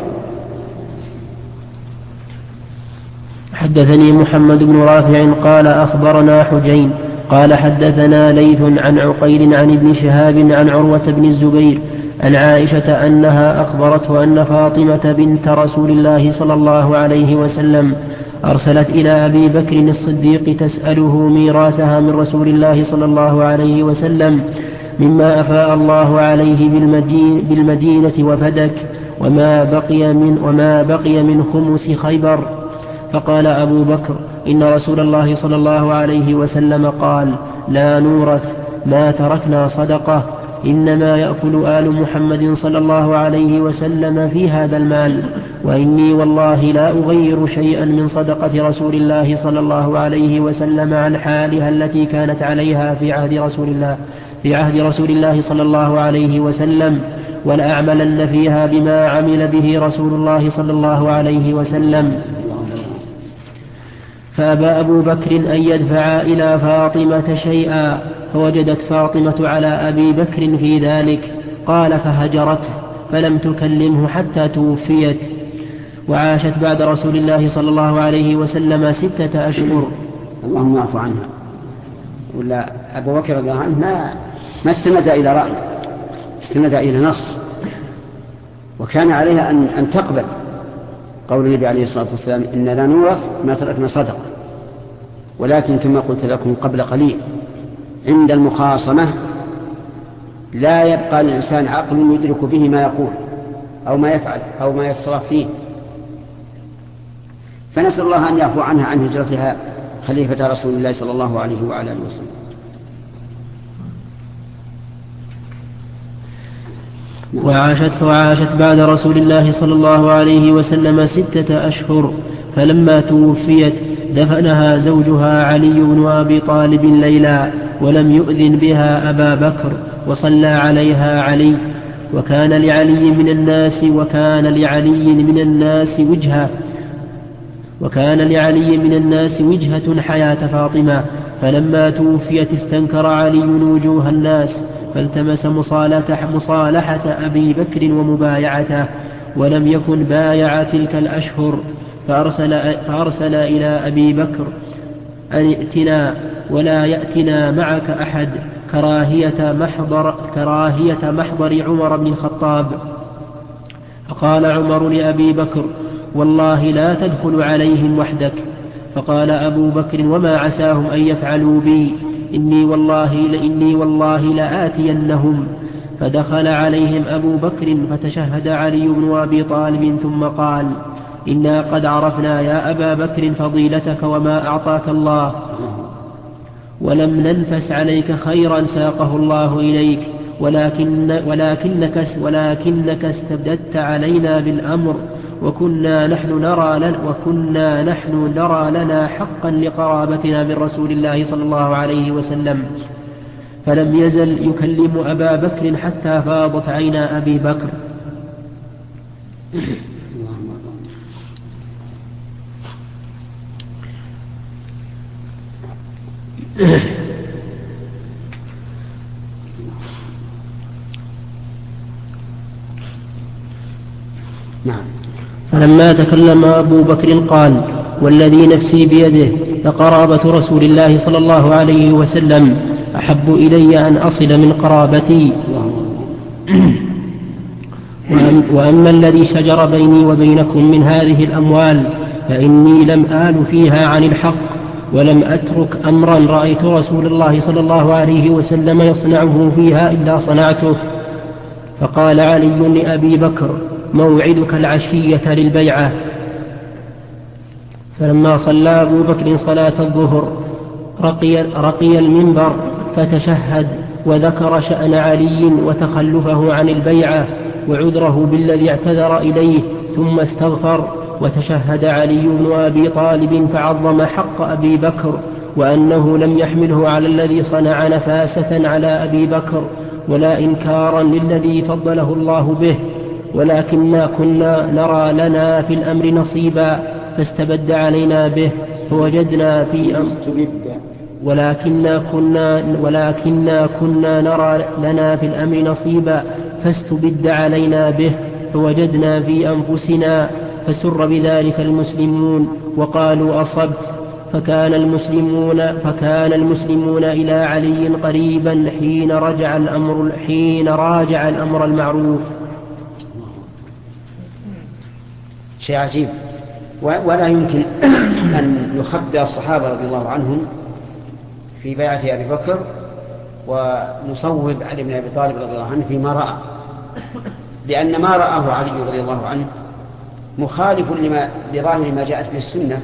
حدثني محمد بن رافع قال أخبرنا حجين قال حدثنا ليث عن عقيل عن ابن شهاب عن عروة بن الزبير عن عائشة أنها أخبرته أن فاطمة بنت رسول الله صلى الله عليه وسلم أرسلت إلى أبي بكر الصديق تسأله ميراثها من رسول الله صلى الله عليه وسلم مما أفاء الله عليه بالمدينة وفدك وما بقي من خمس خيبر. فقال أبو بكر إن رسول الله صلى الله عليه وسلم قال لا نورث ما تركنا صدقة إنما يأكل آل محمد صلى الله عليه وسلم في هذا المال، وإني والله لا أغير شيئا من صدقة رسول الله صلى الله عليه وسلم عن حالها التي كانت عليها في عهد رسول الله صلى الله عليه وسلم، ولأعملن فيها بما عمل به رسول الله صلى الله عليه وسلم. فأبى أبو بكر أن يدفع إلى فاطمة شيئا، فوجدت فاطمة على أبي بكر في ذلك، قال فهجرته فلم تكلمه حتى توفيت، وعاشت بعد رسول الله صلى الله عليه وسلم 6 أشهر. اللهم اعف عنها. ولا أبو بكر رضي الله عنه ما استند إلى رأي، استند إلى نص، وكان عليها أن تقبل قول النبي عليه الصلاة والسلام إن لا نورث ما تركنا صدقة. ولكن كما قلت لكم قبل قليل عند المخاصمة لا يبقى للإنسان عقل يدرك به ما يقول أو ما يفعل أو ما يتصرف فيه، فنسأل الله أن يعفو عنها عن هجرتها خليفة رسول الله صلى الله عليه وعلى آله وسلم. وعاشت بعد رسول الله صلى الله عليه وسلم 6 أشهر، فلما توفيت دفنها زوجها علي بن أبي طالب ليلا، ولم يؤذن بها أبا بكر، وصلى عليها علي، وكان لعلي من الناس وجهة حياة فاطمة، فلما توفيت استنكر علي وجوه الناس فالتمس مصالحة أبي بكر ومبايعته، ولم يكن بايع تلك الأشهر، فأرسل إلى أبي بكر أن ائتنا ولا يأتنا معك أحد، كراهية محضر عمر بن الخطاب. فقال عمر لأبي بكر: والله لا تدخل عليهم وحدك. فقال أبو بكر: وما عساهم أن يفعلوا بي؟ إني والله لآتينهم. فدخل عليهم أبو بكر فتشهد علي بن أبي طالب ثم قال: إنا قد عرفنا يا أبا بكر فضيلتك وما أعطاك الله، ولم ننفس عليك خيرا ساقه الله إليك، ولكنك استبددت علينا بالأمر، وكنا نحن نرى لنا حقا لقرابتنا من رسول الله صلى الله عليه وسلم. فلم يزل يكلم أبا بكر حتى فاضت عينا أبي بكر. نعم. فلما تكلم أبو بكر قال: والذي نفسي بيده لقرابة رسول الله صلى الله عليه وسلم أحب إلي أن أصل من قرابتي. وأما الذي شجر بيني وبينكم من هذه الأموال فإني لم آل فيها عن الحق، ولم أترك أمرا رأيت رسول الله صلى الله عليه وسلم يصنعه فيها إلا صنعته. فقال علي لأبي بكر: موعدك العشية للبيعة. فلما صلى أبو بكر صلاة الظهر رقي المنبر فتشهد، وذكر شأن علي وتخلفه عن البيعة وعذره بالذي اعتذر إليه، ثم استغفر، وتشهد علي بن أبي طالب فعظم حق أبي بكر، وأنه لم يحمله على الذي صنع نفاسة على أبي بكر ولا إنكارا للذي فضله الله به، ولكننا كنا نرى لنا في الأمر نصيبا فاستبد علينا به فوجدنا في ولكننا كنا نرى لنا في الأمر نصيبا فاستبد علينا به فوجدنا في أنفسنا، فسر بذلك المسلمون وقالوا أصبت. فكان المسلمون إلى علي قريبا حين راجع الأمر المعروف. شيء عجيب، ولا يمكن أن يخبئ الصحابة رضي الله عنهم في بيعة أبي بكر ونصوب علي بن أبي طالب رضي الله عنه فيما رأى، لأن ما رآه علي رضي الله عنه مخالف لظاهر ما جاءت به السنة،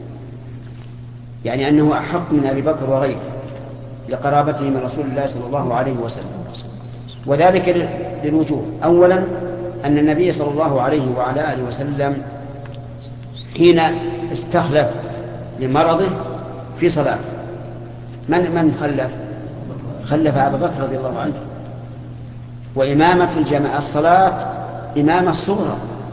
يعني أنه أحق من أبي بكر وغيره لقرابته من رسول الله صلى الله عليه وسلم، وذلك للوجوه. أولا أن النبي صلى الله عليه وعلى آله وسلم حين استخلف لمرضه في صلاة من خلف أبا بكر رضي الله عنه، وإمامة الجماعة الصلاة إمامة الصغرى،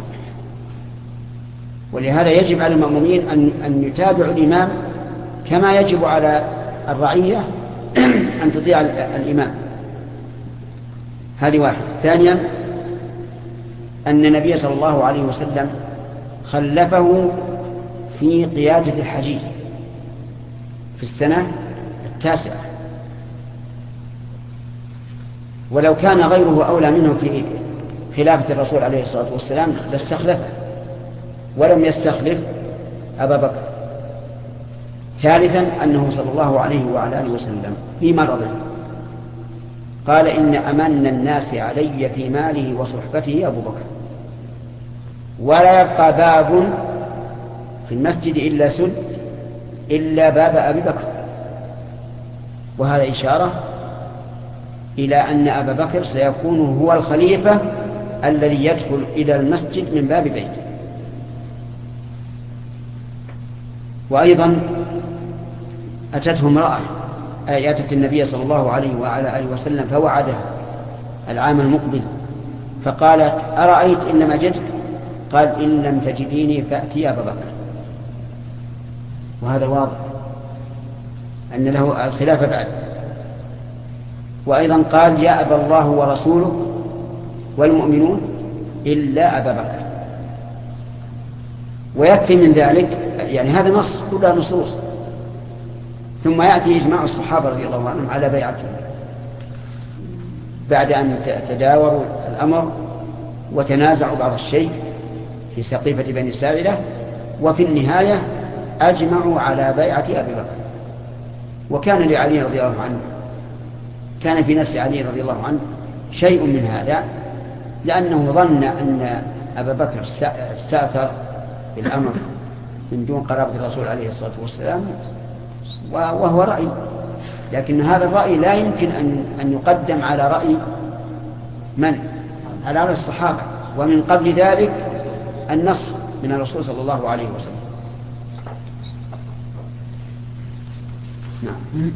ولهذا يجب على المأمومين أن يتابعوا الإمام كما يجب على الرعية أن تطيع الإمام. هذه واحد. ثانيا أن النبي صلى الله عليه وسلم خلفه في قيادة الحجيج في السنة 9، ولو كان غيره أولى منه في خلافة الرسول عليه الصلاة والسلام لاستخلفه، ولم يستخلف أبا بكر. ثالثا أنه صلى الله عليه وعلى آله وسلم في مرضه قال: إن أمن الناس علي في ماله وصحبته أبو بكر، ولا يبقى باب في المسجد إلا سد إلا باب أبي بكر. وهذا إشارة إلى أن أبا بكر سيكون هو الخليفة الذي يدخل إلى المسجد من باب بيته. وأيضا أتته امرأة أتت النبي صلى الله عليه وعلى آله وسلم فوعدها العام المقبل، فقالت: أرأيت إن لم أجدك؟ قال: إن لم تجديني فأتي أبا بكر. وهذا واضح أن له الخلافة بعد. وأيضا قال يأبى الله ورسوله والمؤمنون إلا أبا بكر. ويكفي من ذلك يعني هذا نص كلها نصوص. ثم يأتي إجماع الصحابة رضي الله عنهم على بيعته بعد أن تداوروا الأمر وتنازعوا بعض الشيء في سقيفة بني ساعدة، وفي النهاية أجمعوا على بيعة أبي بكر. وكان لعلي رضي الله عنه، كان في نفس علي رضي الله عنه شيء من هذا، لأنه ظن أن أبا بكر استأثر بالأمر من دون قرابة الرسول عليه الصلاة والسلام، وهو رأي، لكن هذا الرأي لا يمكن أن يقدم على رأي من؟ على رأي الصحابة، ومن قبل ذلك النص من الرسول صلى الله عليه وسلم. نعم.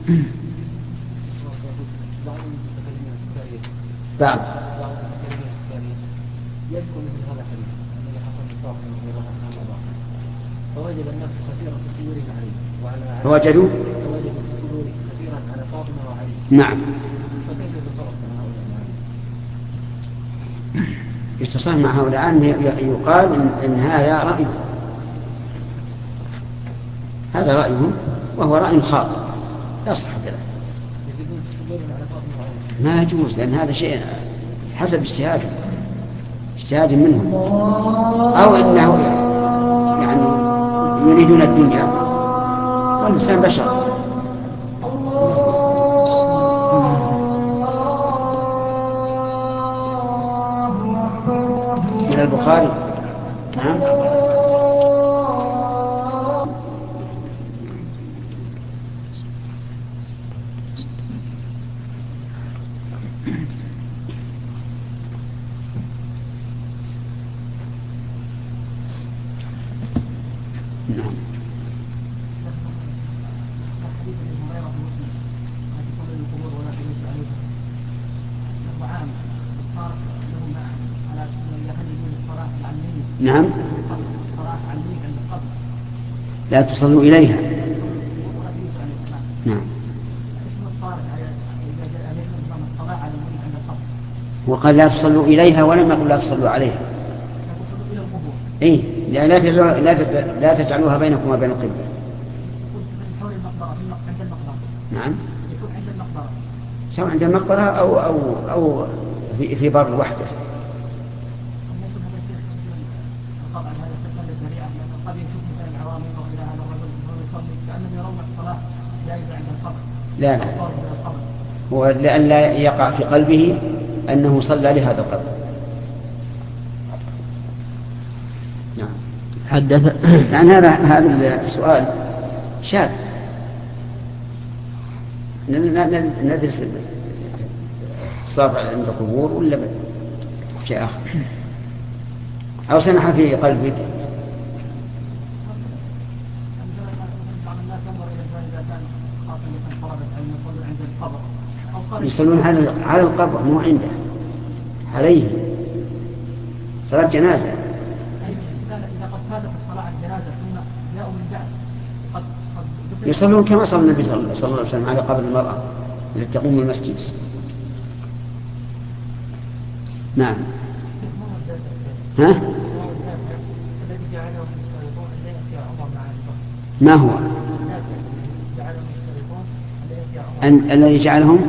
بعد يذكر مثل هذا الحديث الذي حصل من طاقم رضي الله عنه فوجد الناس كثيرا في صدورهم عليه وعلى فوجدوا في صدورهم كثيرا على فاطمة وعلي. نعم. فكيف يتصرف مع هؤلاء؟ يتصرف مع هؤلاء يقال إن هذا رأي، هذا رأيهم وهو رأي خاطئ لا صحة له، يزيدون في صدورهم على فاطمة وعلي. ما يجوز، لأن هذا شيء حسب اجتهاد منهم، أو إنه يعني يريدون الدنيا، والإنسان بشر. من البخاري. نعم. نعم. لا تصلوا إليها. نعم. وقال لا تصلوا إليها ولم يقل لا تصلوا عليها. إيه، لا تجعلوها بينكم وبين القبلة. نعم. سواء عند المقبرة أو في بر وحده. لا هو لئلا يقع في قلبه أنه صلى لهذا القبر. نعم. حدث يعني هذا السؤال شاذ. ندرس الصلاة عند القبور ولا شيء آخر، أو سنح في قلبك. يصلون على القبر مو عنده، عليه صلاة جنازة. إذا قد فاتت الصلاة على الجنازة ثم جاءوا من بعد يصلون كما صلى النبي صلى الله عليه وسلم على قبر المرأة التي تقوم المسجد. نعم. ها؟ ما هو الذي جعلهم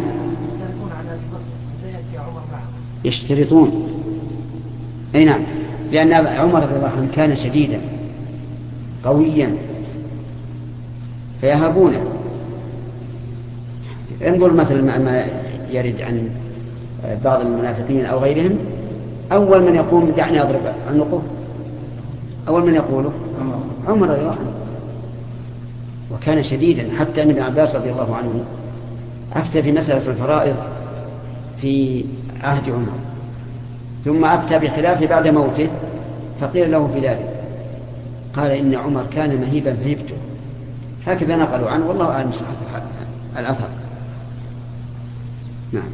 يشترطون؟ أي نعم، لأن عمر رضي الله عنه كان شديدا قويا فيهابونه. انظر مثلا ما يرد عن بعض المنافقين أو غيرهم، أول من يقوم دعني أضرب عنقه، أول من يقوله عمر رضي الله عنه، وكان شديدا، حتى أن ابن عباس رضي الله عنه أفتى في مسألة الفرائض في عهد عمر، ثم أفتى بخلافه بعد موته، فقيل له في ذلك قال إن عمر كان مهيبا فهبته. هكذا نقلوا عنه، والله أعلم صحة الأثر. نعم.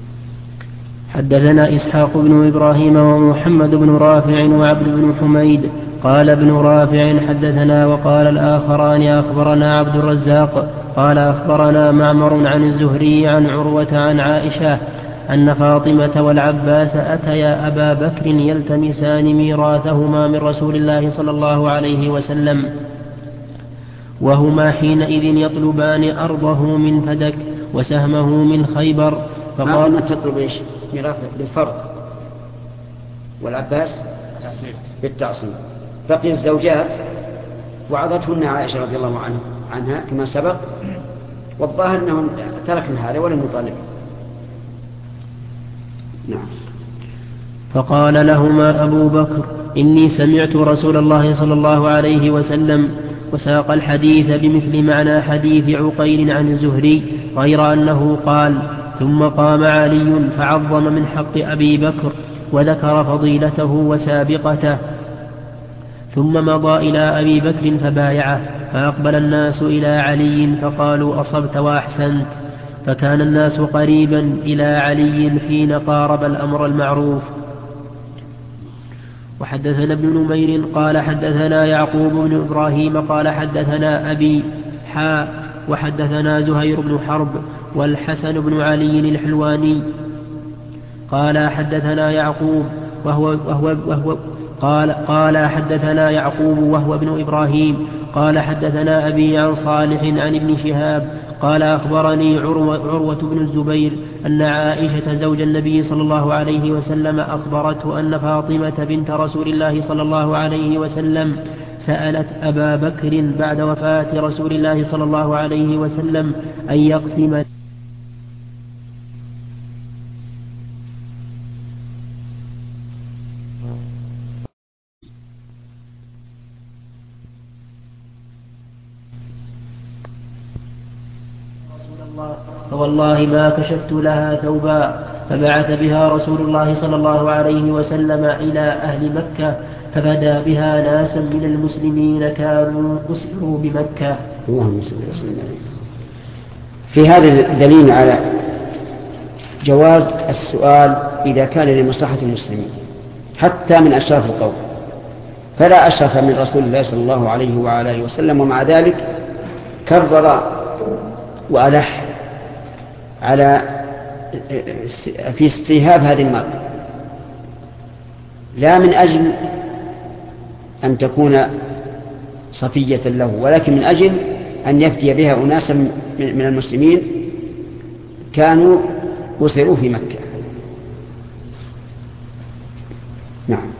حدثنا إسحاق بن إبراهيم ومحمد بن رافع وعبد بن حميد قال ابن رافع حدثنا، وقال الآخران أخبرنا عبد الرزاق قال أخبرنا معمر عن الزهري عن عروة عن عائشة أن فاطمة والعباس أتيا أبا بكر يلتمسان ميراثهما من رسول الله صلى الله عليه وسلم، وهما حينئذ يطلبان أرضه من فدك وسهمه من خيبر. فقال تطلب إيش؟ ميراث بالفرض، والعباس بالتعصيب. بقي الزوجات وعظتهن عائشة رضي الله عنها كما سبق، والظاهر أنهم تركنا هذا ولم يطالب. نعم. فقال لهما أبو بكر: إني سمعت رسول الله صلى الله عليه وسلم، وساق الحديث بمثل معنى حديث عقيل عن الزهري، غير أنه قال: ثم قام علي فعظم من حق أبي بكر وذكر فضيلته وسابقته، ثم مضى إلى أبي بكر فبايعه، فأقبل الناس إلى علي فقالوا: أصبت وأحسنت. فكان الناس قريبا إلى علي حين قارب الأمر المعروف. وحدثنا ابن نمير قال حدثنا يعقوب بن إبراهيم قال حدثنا أبي وحدثنا زهير بن حرب والحسن بن علي الحلواني قال حدثنا يعقوب قال حدثنا يعقوب وهو ابن إبراهيم قال حدثنا أبي عن صالح عن ابن شهاب قال أخبرني عروة بن الزبير أن عائشة زوج النبي صلى الله عليه وسلم أخبرته أن فاطمة بنت رسول الله صلى الله عليه وسلم سألت أبا بكر بعد وفاة رسول الله صلى الله عليه وسلم أن يقسم فوالله ما كشفت لها ثوبا. فبعث بها رسول الله صلى الله عليه وسلم إلى أهل مكة ففدى بها ناسا من المسلمين كانوا أسروا بمكة. اللهم صل وسلم عليه. في هذا دليل على جواز السؤال إذا كان لمصلحة المسلمين حتى من أشراف القوم، فلا أشرف من رسول الله صلى الله عليه وآله وسلم، ومع ذلك كرر وألح على في استيهاب هذه المرأة، لا من أجل أن تكون صفية له، ولكن من أجل أن يفتي بها أناسا من المسلمين كانوا أسروا في مكة. نعم.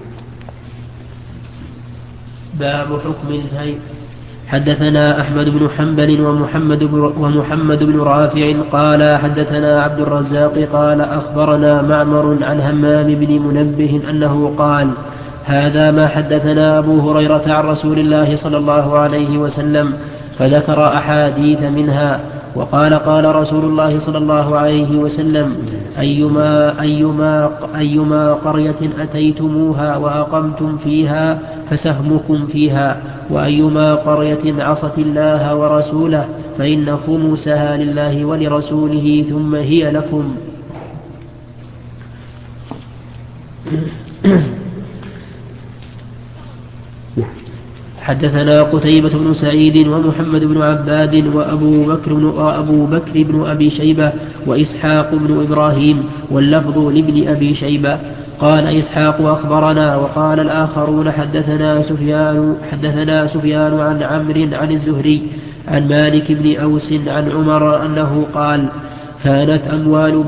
باب حكم الهيئ. حدثنا أحمد بن حنبل ومحمد بن رافع قال حدثنا عبد الرزاق قال أخبرنا معمر عن همام بن منبه أنه قال: هذا ما حدثنا أبو هريرة عن رسول الله صلى الله عليه وسلم، فذكر أحاديث منها، وقال: قال رسول الله صلى الله عليه وسلم: أيما قرية أتيتموها وأقمتم فيها فسهمكم فيها، وأيما قرية عصت الله ورسوله فإن خمسها لله ولرسوله ثم هي لكم. حدثنا قتيبة بن سعيد ومحمد بن عباد وأبو بكر بن أبي شيبة وإسحاق بن إبراهيم، واللفظ لابن أبي شيبة. قال إسحاق أخبرنا، وقال الآخرون حدثنا سفيان عن عمرو عن الزهري عن مالك بن أوس عن عمر أنه قال: كانت أموال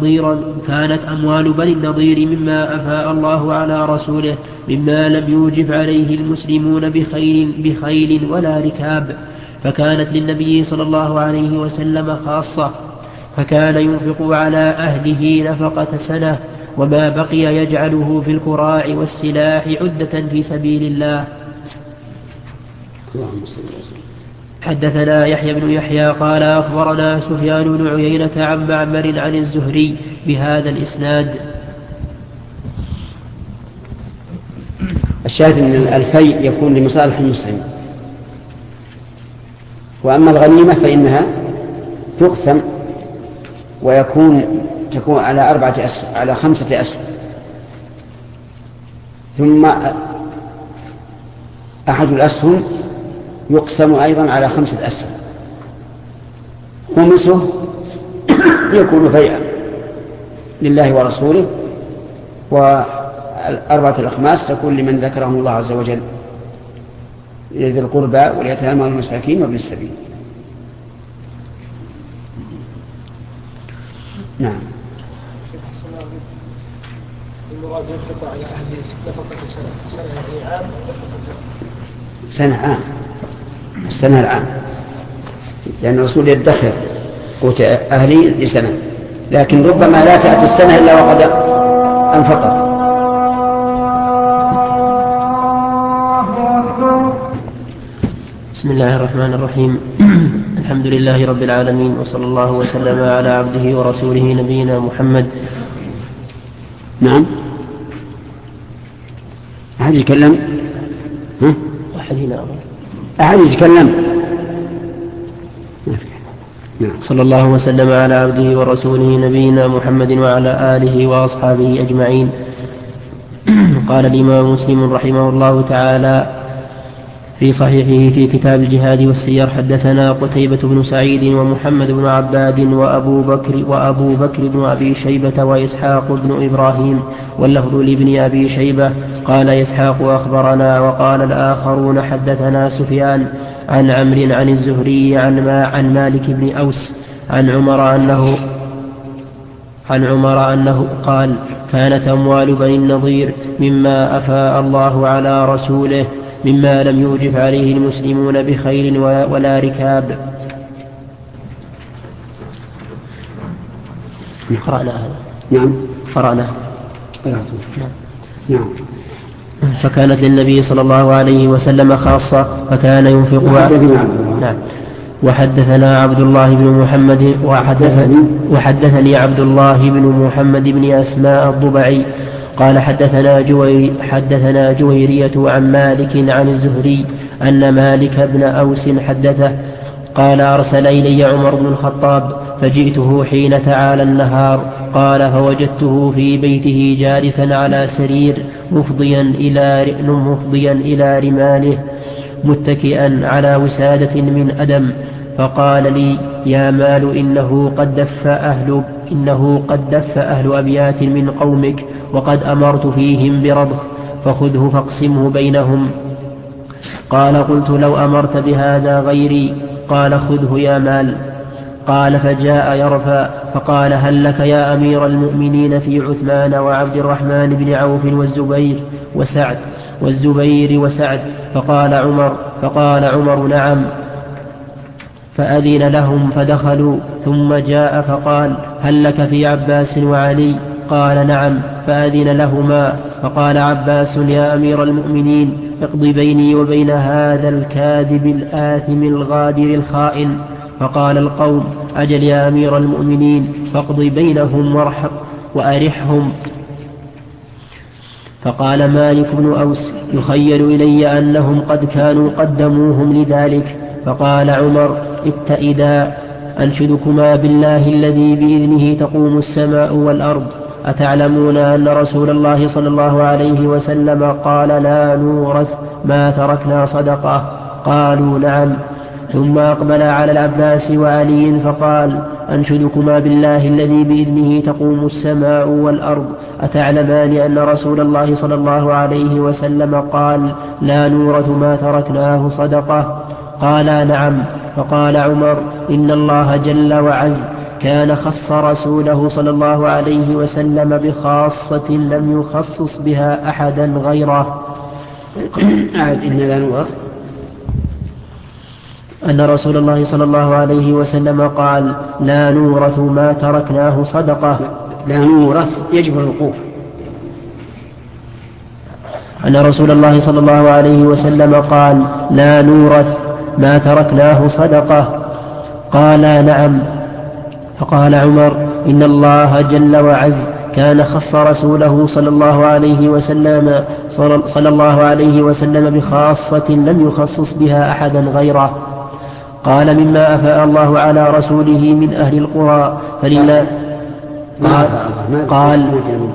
بني النضير مما أفاء الله على رسوله، مما لم يوجب عليه المسلمون بخيل ولا ركاب، فكانت للنبي صلى الله عليه وسلم خاصة، فكان ينفق على أهله نفقة سنة، وما بقي يجعله في الكراع والسلاح عدة في سبيل الله. حدثنا يحيى بن يحيى قال أخبرنا سفيان بن عيينة عن معمر عن الزهري بهذا الإسناد. الشاهد أن الفيء يكون لمصالح المسلمين، وأما الغنيمة فإنها تقسم تكون على 4 أسهم على 5 أسهم، ثم أحد الأسهم يقسم أيضا على 5 أسهم، خمسه يكون فيئا لله ورسوله، والأربعة الأخماس تكون لمن ذكرهم الله عز وجل ذي القربى واليتامى والمساكين وابن السبيل. نعم. المراد ينفق على أهل نفقة سنة يعني عام سنة عام، السنة العام، لأن الرسول يدخر قوت أهلي لسنة، لكن ربما لا تأتي السنة إلا وقد أنفقه. بسم الله الرحمن الرحيم. الحمد لله رب العالمين، وصلى الله وسلم على عبده ورسوله نبينا محمد. نعم. أحد يتكلم؟ أحد يتكلم؟ نعم. صلى الله وسلم على عبده ورسوله نبينا محمد وعلى آله وأصحابه أجمعين. قال الإمام مسلم رحمه الله تعالى في صحيحه في كتاب الجهاد والسير: حدثنا قتيبة بن سعيد ومحمد بن عباد وأبو بكر بن أبي شيبة وإسحاق بن إبراهيم، واللفظ لابن أبي شيبة. قال إسحاق: أخبرنا. وقال الآخرون: حدثنا سفيان عن عمرو عن الزهري عن مالك بن أوس عن عمر أنه قال: كانت أموال بني النضير مما أفاء الله على رسوله، مما لم يوجف عليه المسلمون بخيل ولا ركاب. قرأنا هذا. نعم. قرأنا. نعم. فكانت للنبي صلى الله عليه وسلم خاصة، فكان ينفقها. نعم. وحدثنا عبد الله بن محمد وحدثني عبد الله بن محمد بن أسماء الضبعي قال: حدثنا جويرية عن مالك عن الزهري أن مالك بن أوس حدثه قال: أرسل إلي عمر بن الخطاب فجئته حين تعالى النهار. قال: فوجدته في بيته جالسا على سرير مفضيا إلى رماله متكئا على وسادة من أدم. فقال لي: يا مال، إنه قد دف أهل أبيات من قومك، وقد أمرت فيهم برضخ، فخذه فاقسمه بينهم. قال: قلت: لو أمرت بهذا غيري. قال: خذه يا مال. قال: فجاء يرفع فقال: هل لك يا أمير المؤمنين في عثمان وعبد الرحمن بن عوف والزبير وسعد؟ فقال عمر: نعم. فأذن لهم فدخلوا، ثم جاء فقال: هل لك في عباس وعلي؟ قال: نعم. فأذن لهما، فقال عباس: يا أمير المؤمنين، اقض بيني وبين هذا الكاذب الآثم الغادر الخائن. فقال القوم: أجل يا أمير المؤمنين، فاقض بينهم وأرحهم. فقال مالك بن أوس: يخيل إلي أنهم قد كانوا قدموهم لذلك. فقال عمر: اتئدا، أنشدكما بالله الذي بإذنه تقوم السماء والأرض، أتعلمون أن رسول الله صلى الله عليه وسلم قال: لا نورث ما تركنا صدقة؟ قالوا: نعم. ثم أقبل على العباس وعلي فقال: أنشدكما بالله الذي بإذنه تقوم السماء والأرض، أتعلمان أن رسول الله صلى الله عليه وسلم قال: لا نورث ما تركناه صدقة؟ قالا: نعم. فقال عمر: إن الله جل وعز كان خص رسوله صلى الله عليه وسلم بخاصة لم يخصص بها أحدا غيره. أن رسول الله صلى الله عليه وسلم قال: لا نورث ما تركناه صدقة. لا نورث يجب الوقوف. أن رسول الله صلى الله عليه وسلم قال: لا نورث ما تركناه صدقة. قالا: نعم. فقال عمر: إن الله جل وعز كان خص رسوله صلى الله عليه وسلم بخاصة لم يخصص بها أحدا غيره. قال: مما أفاء الله على رسوله من أهل القرى فلله. قال: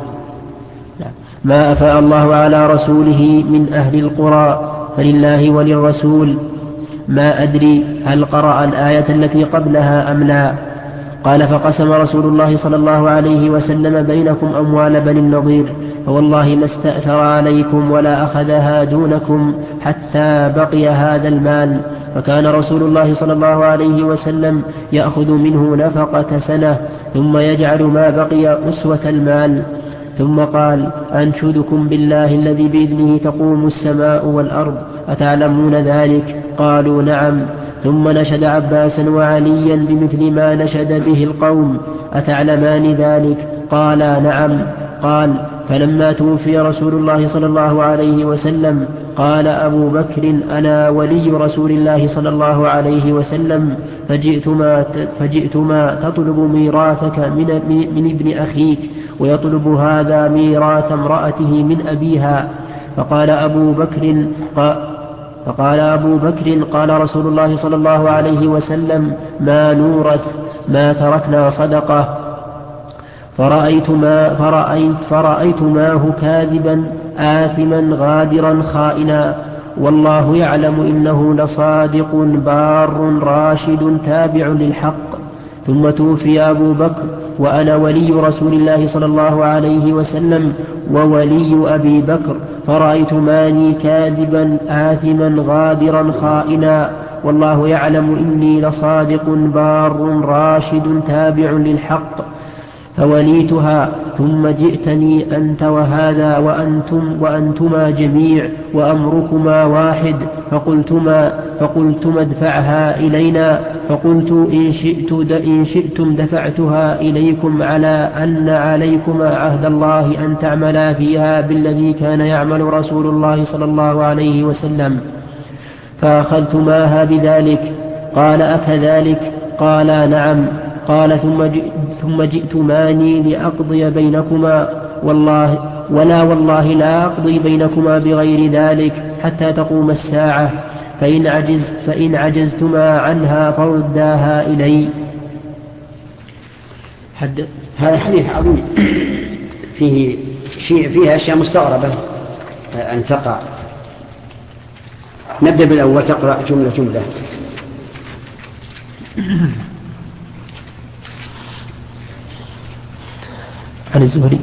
ما أفاء الله على رسوله من أهل القرى فلله وللرسول. ما أدري هل قرأ الآية التي قبلها أم لا. قال فقسم رسول الله صلى الله عليه وسلم بينكم أموال بني النضير فوالله ما استأثر عليكم ولا أخذها دونكم حتى بقي هذا المال. فكان رسول الله صلى الله عليه وسلم يأخذ منه نفقة سنة ثم يجعل ما بقي أسوة المال. ثم قال أنشدكم بالله الذي بإذنه تقوم السماء والأرض أتعلمون ذلك؟ قالوا نعم. ثم نشد عباسا وعليا بمثل ما نشد به القوم أتعلمان ذلك؟ قالا نعم. قال فلما توفي رسول الله صلى الله عليه وسلم قال أبو بكر أنا ولي رسول الله صلى الله عليه وسلم فجئتما تطلب ميراثك من ابن أخيك ويطلب هذا ميراث امرأته من أبيها. فقال أبو بكر قال رسول الله صلى الله عليه وسلم ما نورث ما تركنا صدقة. فرأيتماه كاذبا آثما غادرا خائنا والله يعلم إنه لصادق بار راشد تابع للحق. ثم توفي أبو بكر وأنا ولي رسول الله صلى الله عليه وسلم وولي أبي بكر فرأيتماني كاذبا آثما غادرا خائنا والله يعلم إني لصادق بار راشد تابع للحق. فوليتها ثم جئتني أنت وهذا وأنتما جميع وأمركما واحد فقلتما ادفعها إلينا فقلت إن شئتم دفعتها إليكم على أن عليكما عهد الله أن تعملا فيها بالذي كان يعمل رسول الله صلى الله عليه وسلم. فأخذتماها بذلك. قال أكذلك؟ قالا نعم. قال ثم جئتماني لأقضي بينكما والله لا أقضي بينكما بغير ذلك حتى تقوم الساعة فإن عجزتما عنها فرداها إلي. هذا حديث عظيم فيه أشياء مستغربة أن تقع. نبدأ بالأول تقرأ جملة. عن الزهري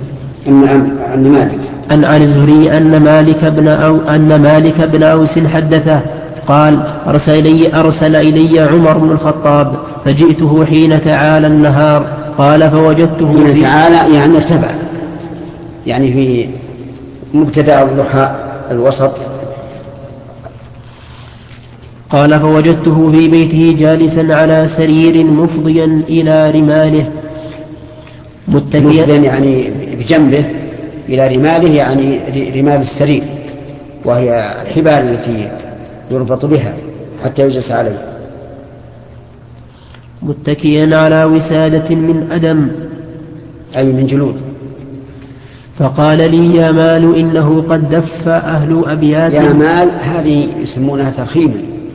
عن الزهري أن مالك بن أوس حدثه قال أرسل إلي عمر بن الخطاب فجئته حين تعالى النهار قال فوجدته حين تعالى يعني ارتفع يعني في مبتدأ الضحى الوسط. قال فوجدته في بيته جالسا على سرير مفضيا إلى رماله متكئا يعني بجنبه إلى رماله يعني رمال السرير وهي الحبال التي يربط بها حتى يجلس عليه. متكئا على وسادة من أدم أي من جلود. فقال لي يا مال إنه قد دف أهل أبيات. يا مال هذه يسمونها ترخيما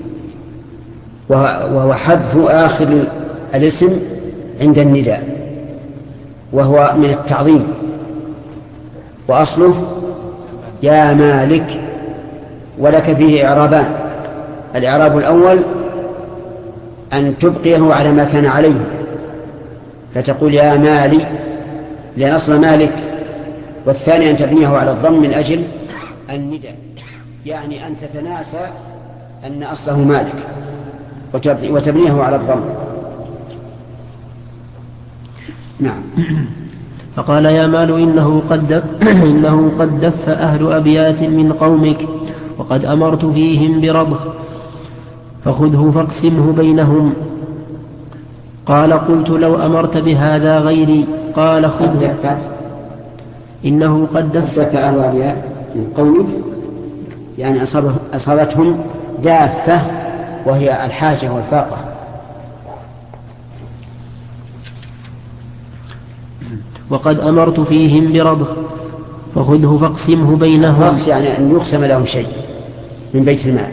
وهو حذف آخر الاسم عند النداء وهو من التعظيم وأصله يا مالك. ولك فيه إعرابان. الإعراب الأول أن تبقيه على ما كان عليه فتقول يا مالي لأن أصل مالك. والثاني أن تبنيه على الضم من أجل النداء يعني أن تتناسى أن أصله مالك وتبنيه على الضم. نعم. فقال يا مال إنه قد دف أهل أبيات من قومك وقد أمرت فيهم برضخ فخذه فاقسمه بينهم. قال قلت لو أمرت بهذا غيري. قال خذه. إنه قد دف أهل أبيات من قومك يعني أصابتهم دافة وهي الحاجة والفاقة. وقد أمرت فيهم برضخ فخذه فاقسمه بينهم. يعني أن يقسم لهم شيء من بيت المال.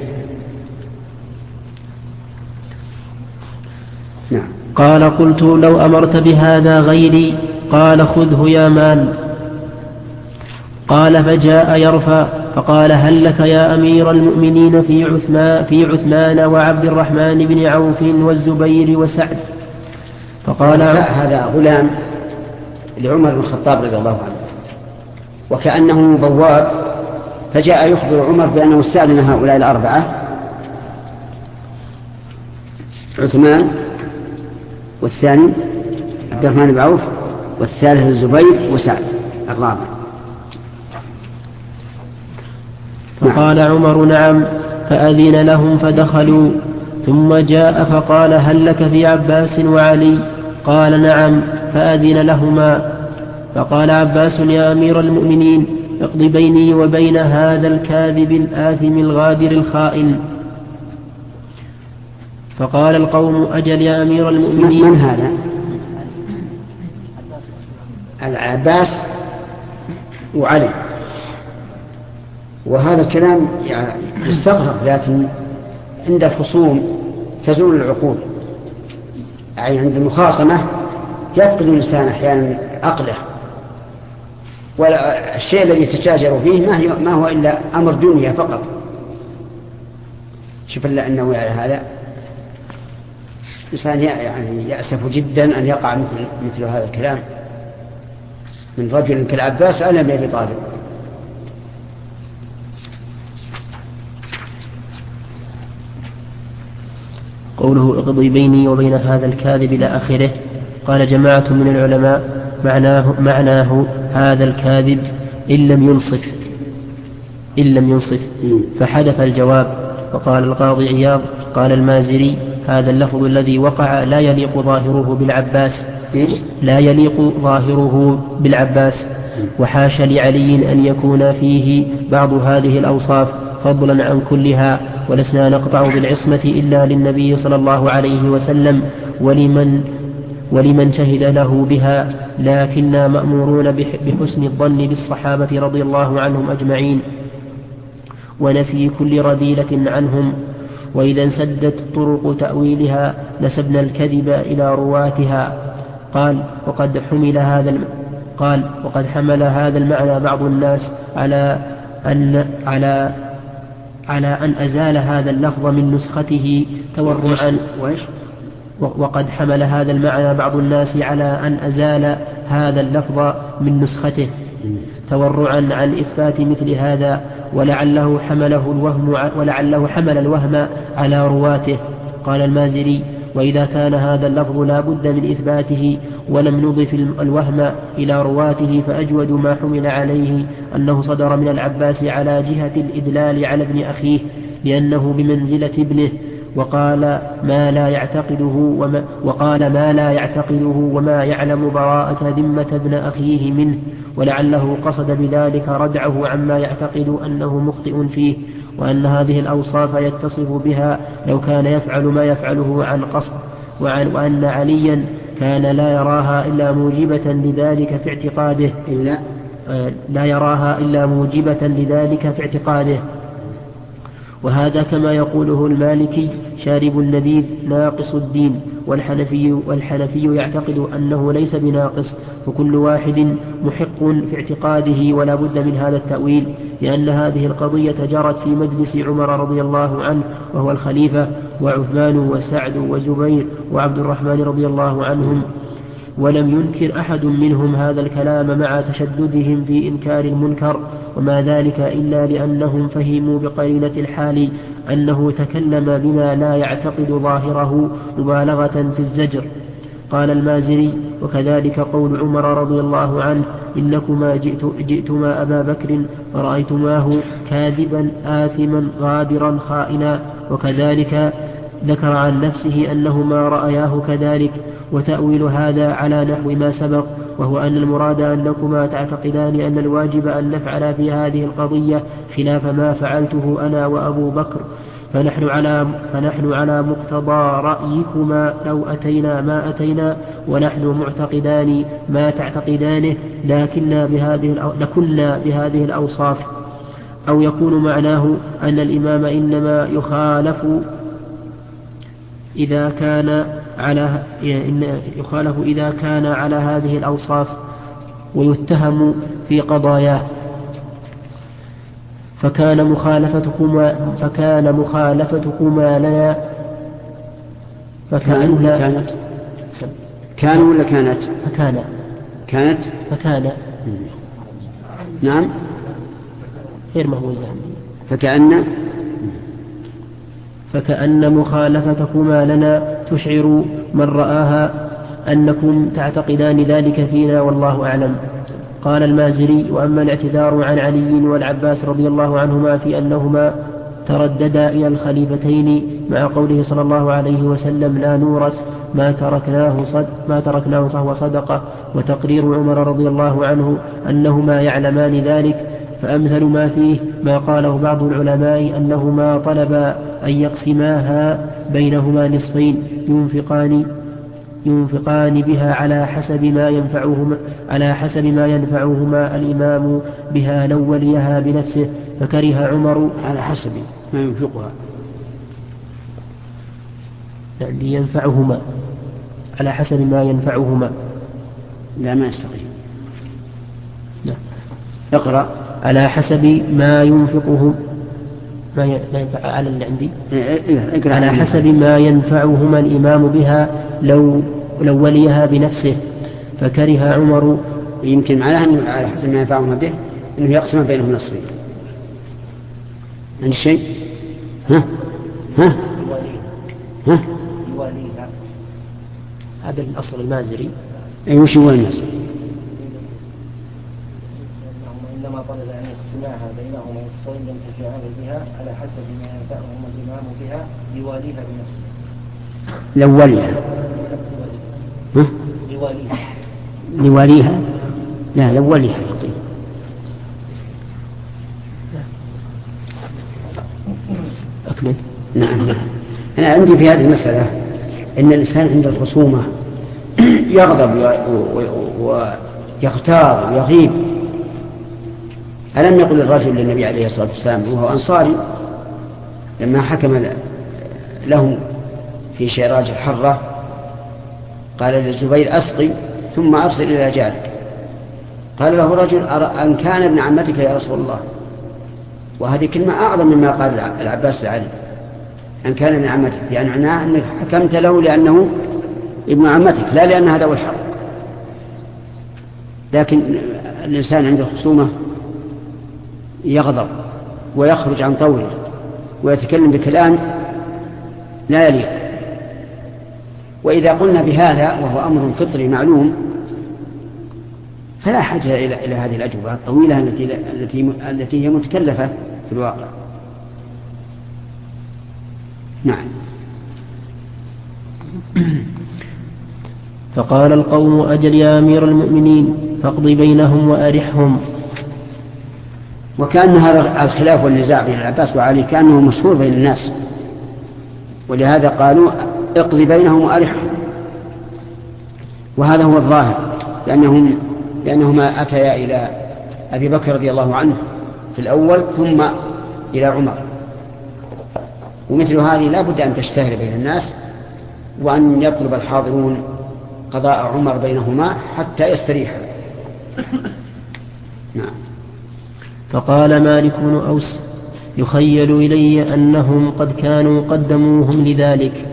نعم. قال قلت لو أمرت بهذا غيري. قال خذه يا مال. قال فجاء يرفع فقال هل لك يا أمير المؤمنين في عثمان وعبد الرحمن بن عوف والزبير وسعد؟ فقال هذا غلام لعمر بن الخطاب رضي الله عنه، وكأنه بواب، فجاء يخبر عمر بأنه استأذن هؤلاء الأربعة، عثمان، والثاني عبد الرحمن بن عوف، والثالث الزبير، وسعد الرابع. فقال عمر نعم، فأذن لهم فدخلوا، ثم جاء فقال هل لك في عباس وعلي؟ قال نعم، فأذن لهما. فقال عباس يا أمير المؤمنين اقض بيني وبين هذا الكاذب الآثم الغادر الخائن. فقال القوم أجل يا أمير المؤمنين. من هذا؟ العباس وعلي. وهذا الكلام يستغرب، لكن عند الخصوم تزول العقول، يعني عند المخاصمة يفقد الإنسان أحيانا عقله، والشيء الذي يتشاجر فيه ما هو إلا أمر دنيا فقط. شوف الله أنه على هذا إنسان يعني يأسف جدا أن يقع مثل هذا الكلام من رجل كالعباس على ابن أبي طالب. قوله اقضي بيني وبين هذا الكاذب إلى آخره. قال جماعة من العلماء معناه هذا الكاذب إن لم ينصف فحدث الجواب. وقال القاضي عياض قال المازري هذا اللفظ الذي وقع لا يليق ظاهره بالعباس وحاش لعلي أن يكون فيه بعض هذه الأوصاف فضلا عن كلها، ولسنا نقطع بالعصمة إلا للنبي صلى الله عليه وسلم ولمن شهد له بها، لكننا مأمورون بحسن الظن بالصحابة رضي الله عنهم أجمعين ونفي كل رذيلة عنهم. وإذا انسدت طرق تأويلها نسبنا الكذب إلى رواتها. قال وقد حمل هذا المعنى بعض الناس على أن أزال هذا اللفظ من نسخته تورعا. وقد حمل هذا المعنى بعض الناس على أن أزال هذا اللفظ من نسخته تورعا عن إثبات مثل هذا، ولعله حمل الوهم على رواته. قال المازري وإذا كان هذا اللفظ لا بد من إثباته ولم نضف الوهم إلى رواته فأجود ما حمل عليه أنه صدر من العباس على جهة الإدلال على ابن أخيه لأنه بمنزلة ابنه، وقال ما لا يعتقده وما يعلم براءة ذمة ابن أخيه منه، ولعله قصد بذلك ردعه عما يعتقد أنه مخطئ فيه، وأن هذه الأوصاف يتصف بها لو كان يفعل ما يفعله عن قصد، وأن عليا كان لا يراها إلا موجبة لذلك في اعتقاده. وهذا كما يقوله المالكي شارب النبيذ ناقص الدين، والحنفي يعتقد أنه ليس بناقص، فكل واحد محق في اعتقاده ولا بد من هذا التأويل، لأن هذه القضية جرت في مجلس عمر رضي الله عنه وهو الخليفة، وعثمان وسعد وزبير وعبد الرحمن رضي الله عنهم، ولم ينكر أحد منهم هذا الكلام مع تشددهم في إنكار المنكر، وما ذلك إلا لأنهم فهموا بقرينة الحال أنه تكلم بما لا يعتقد ظاهره مبالغة في الزجر. قال المازري وكذلك قول عمر رضي الله عنه إنكما جئتما أبا بكر فرأيتماه كاذبا آثما غادرا خائنا، وكذلك ذكر عن نفسه أنهما رأياه كذلك. وتأويل هذا على نحو ما سبق، وهو أن المراد أنكما تعتقدان أن الواجب أن نفعل في هذه القضية خلاف ما فعلته أنا وأبو بكر، فنحن على مقتضى رأيكما لو أتينا ما أتينا، ونحن معتقدان ما تعتقدانه لكنا بهذه الأوصاف. أو يكون معناه أن الإمام إنما يخالف إذا كان على هذه الأوصاف ويتهم في قضاياه. فكان مخالفتكما لنا كانوا ولا كانت؟ فكان نعم غير مهوزة فكأن مخالفتكما لنا تشعر من رآها أنكم تعتقدان ذلك فينا والله أعلم. قال المازري: وأما الاعتذار عن علي والعباس رضي الله عنهما في أنهما ترددا إلى الخليفتين مع قوله صلى الله عليه وسلم: لا نورث ما تركناه فهو صدقة، وتقرير عمر رضي الله عنه أنهما يعلمان ذلك، فأمثل ما فيه ما قاله بعض العلماء أنهما طلبا أن يقسماها بينهما نصفين ينفقان بها على حسب ما ينفعهما الإمام بها لو وليها بنفسه، فكره عمر على حسب ما ينفقها، يعني ينفعهما على حسب ما ينفعهما. لا ما يستقيم. اقرأ. على حسب ما ينفقه ما ينفع على اللي عندي. على حسب ما ينفعهما الإمام بها لو وليها بنفسه، فكره عمر. يمكن معناها أنه على حسب ما ينفعهما به أنه يقسم بينهم نصفين. عندي شيء؟ ها يواليها. هذا الأصل المازري. أي وش هو المازري؟ إنما طلب أن يقسماها بينهما نصفين ينتفعان بها على حسب ما ينفعهما الإمام بها يواليها بنفسه. لوليها. لا لوليها. أكمل. نعم. أنا عندي في هذه المسألة أن الإنسان عند الخصومة يغضب ويغتاظ ويغيب. ألم يقل الرجل للنبي عليه الصلاة والسلام وهو أنصاري لما حكم لهم في شيراج الحرة قال للزبير: أسقي ثم أرسل إلى جارك. قال له رجل: أن كان ابن عمتك يا رسول الله. وهذه كلمة أعظم مما قال العباس لعلي: أن كان ابن عمتك، يعني معناه أنك حكمت له لأنه ابن عمتك لا لأن هذا هو الحق. لكن الإنسان عند الخصومة يغضب ويخرج عن طوره ويتكلم بكلام لا يليق. وإذا قلنا بهذا وهو أمر فطري معلوم فلا حاجة إلى هذه الأجوبة الطويلة التي هي متكلفة في الواقع. نعم. فقال القوم: أجل يا أمير المؤمنين، فاقض بينهم وأرحهم. وكأن هذا الخلاف والنزاع بين العباس وعلي كأنه مشهور بين الناس، ولهذا قالوا: اقض بينهم وأرحهم. وهذا هو الظاهر، لأنهما أتيا إلى أبي بكر رضي الله عنه في الأول ثم إلى عمر، ومثل هذه لا بد أن تشتهر بين الناس وأن يطلب الحاضرون قضاء عمر بينهما حتى يستريح. نعم. فقال مالك بن أوس: يخيل إلي أنهم قد كانوا قدموهم لذلك.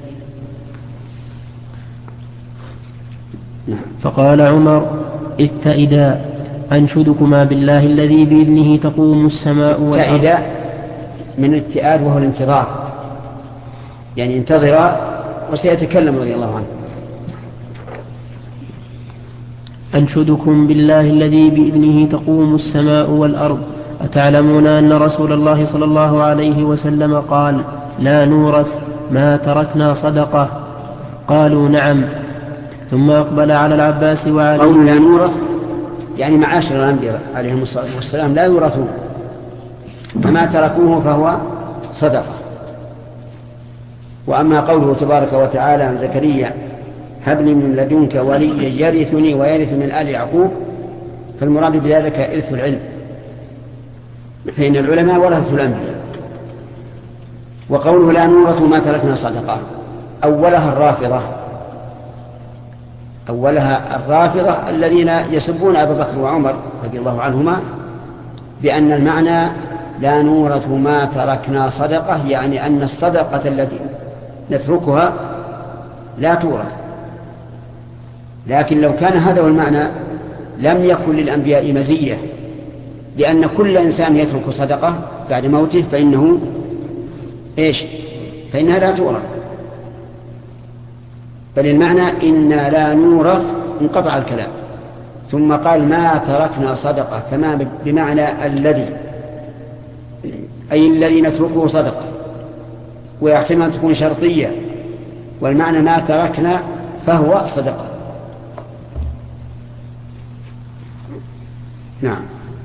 فقال عمر: اتئدا أنشدكما بالله الذي بإذنه تقوم السماء والأرض. اتئدا من الاتئاد وهو الانتظار، يعني انتظر وسيتكلم رضي الله عنه. أنشدكم بالله الذي بإذنه تقوم السماء والأرض، أتعلمون أن رسول الله صلى الله عليه وسلم قال: لا نورث ما تركنا صدقة؟ قالوا: نعم. ثم أقبل على العباس وعلي. قول لا نورث يعني معاشر الأنبياء عليهم الصلاة والسلام لا يورثون، فما تركوه فهو صدقة. وأما قوله تبارك وتعالى عن زكريا: هب لي من لدنك وليا يرثني ويرث من آل يعقوب، فالمراد بذلك إرث العلم، فإن العلماء ورثوا الأنبياء. وقوله لا نورث ما تركنا صدقة أولها الرافضة الذين يسبون أبا بكر وعمر رضي الله عنهما بأن المعنى لا نورث ما تركنا صدقة، يعني أن الصدقة التي نتركها لا تورث. لكن لو كان هذا هو المعنى لم يكن للأنبياء مزية، لأن كل إنسان يترك صدقة بعد موته فإنه فإنها لا تورث. بل المعنى إنا لا نورث، انقطع الكلام. ثم قال ما تركنا صدقة، فما بمعنى الذي، أي الذي نتركه صدقة، ويحتمل أن تكون شرطية، والمعنى ما تركنا فهو صدقة. نعم.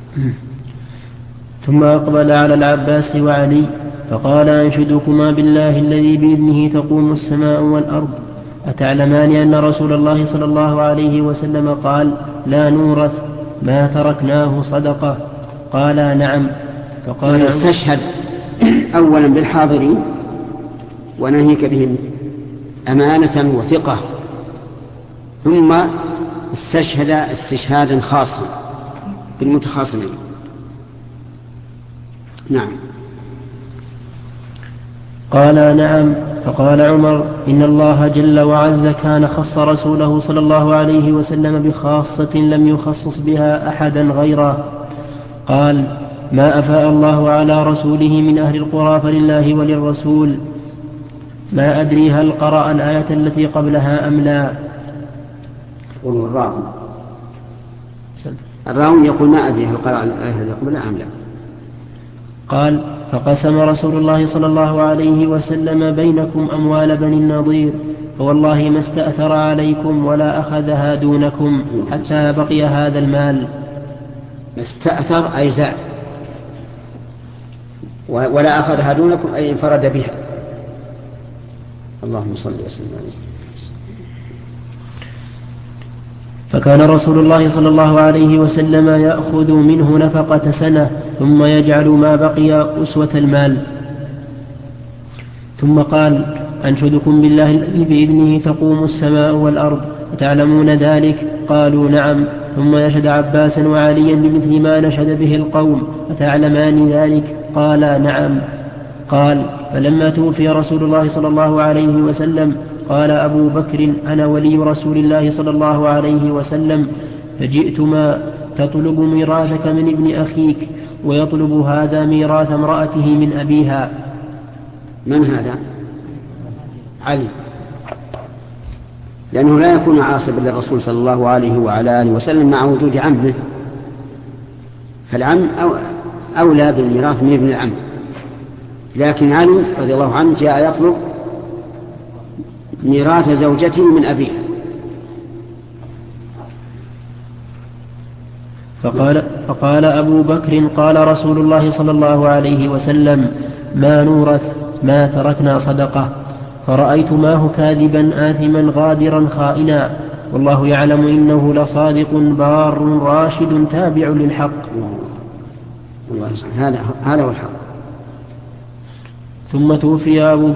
ثم أقبل على العباس وعلي فقال أنشدكما بالله الذي بإذنه تقوم السماء والأرض، أتعلمان أن رسول الله صلى الله عليه وسلم قال لا نورث ما تركناه صدقة؟ قال نعم. فقال استشهد أولا بالحاضرين وناهيك بهم أمانة وثقة، ثم استشهد استشهادا خاصا بالمتخاصمين. نعم. قال نعم. فقال عمر إن الله جل وعز كان خص رسوله صلى الله عليه وسلم بخاصة لم يخصص بها أحدا غيره. قال ما أفاء الله على رسوله من أهل القرى فلله وللرسول. ما أدري هل قرأ الآية التي قبلها أم لا. الراوي يقول ما أدري هل قرأ الآية التي قبلها أم لا. قال فقسم رسول الله صلى الله عليه وسلم بينكم أموال بني النضير، فوالله ما استأثر عليكم ولا أخذها دونكم حتى بقي هذا المال. استأثر أي زاد، ولا أخذها دونكم أي انفرد بها. اللهم صل وسلم على سيدنا. فكان رسول الله صلى الله عليه وسلم يأخذ منه نفقة سنة ثم يجعل ما بقي أسوة المال. ثم قال أنشدكم بالله الذي بإذنه تقوم السماء والأرض، أتعلمون ذلك؟ قالوا نعم. ثم نشد عباسا وعليا بمثل ما نشد به القوم، أتعلمان ذلك؟ قال نعم. قال فلما توفي رسول الله صلى الله عليه وسلم قال أبو بكر أنا ولي رسول الله صلى الله عليه وسلم، فجئتما تطلب ميراثك من ابن أخيك ويطلب هذا ميراث امرأته من أبيها. من هذا؟ علي، لأنه لا يكون عاصبا للرسول صلى الله عليه وعلى آله وسلم مع وجود عمه، فالعم أولى بالميراث من ابن العم. لكن علي رضي الله عنه جاء يطلب ميراث زوجته من أبيها. فقال أبو بكر قال رسول الله صلى الله عليه وسلم ما نورث ما تركنا صدقة، فرأيت ماه كاذبا آثما غادرا خائنا، والله يعلم إنه لصادق بار راشد تابع للحق. هذا هو الحق. ثم توفي أبو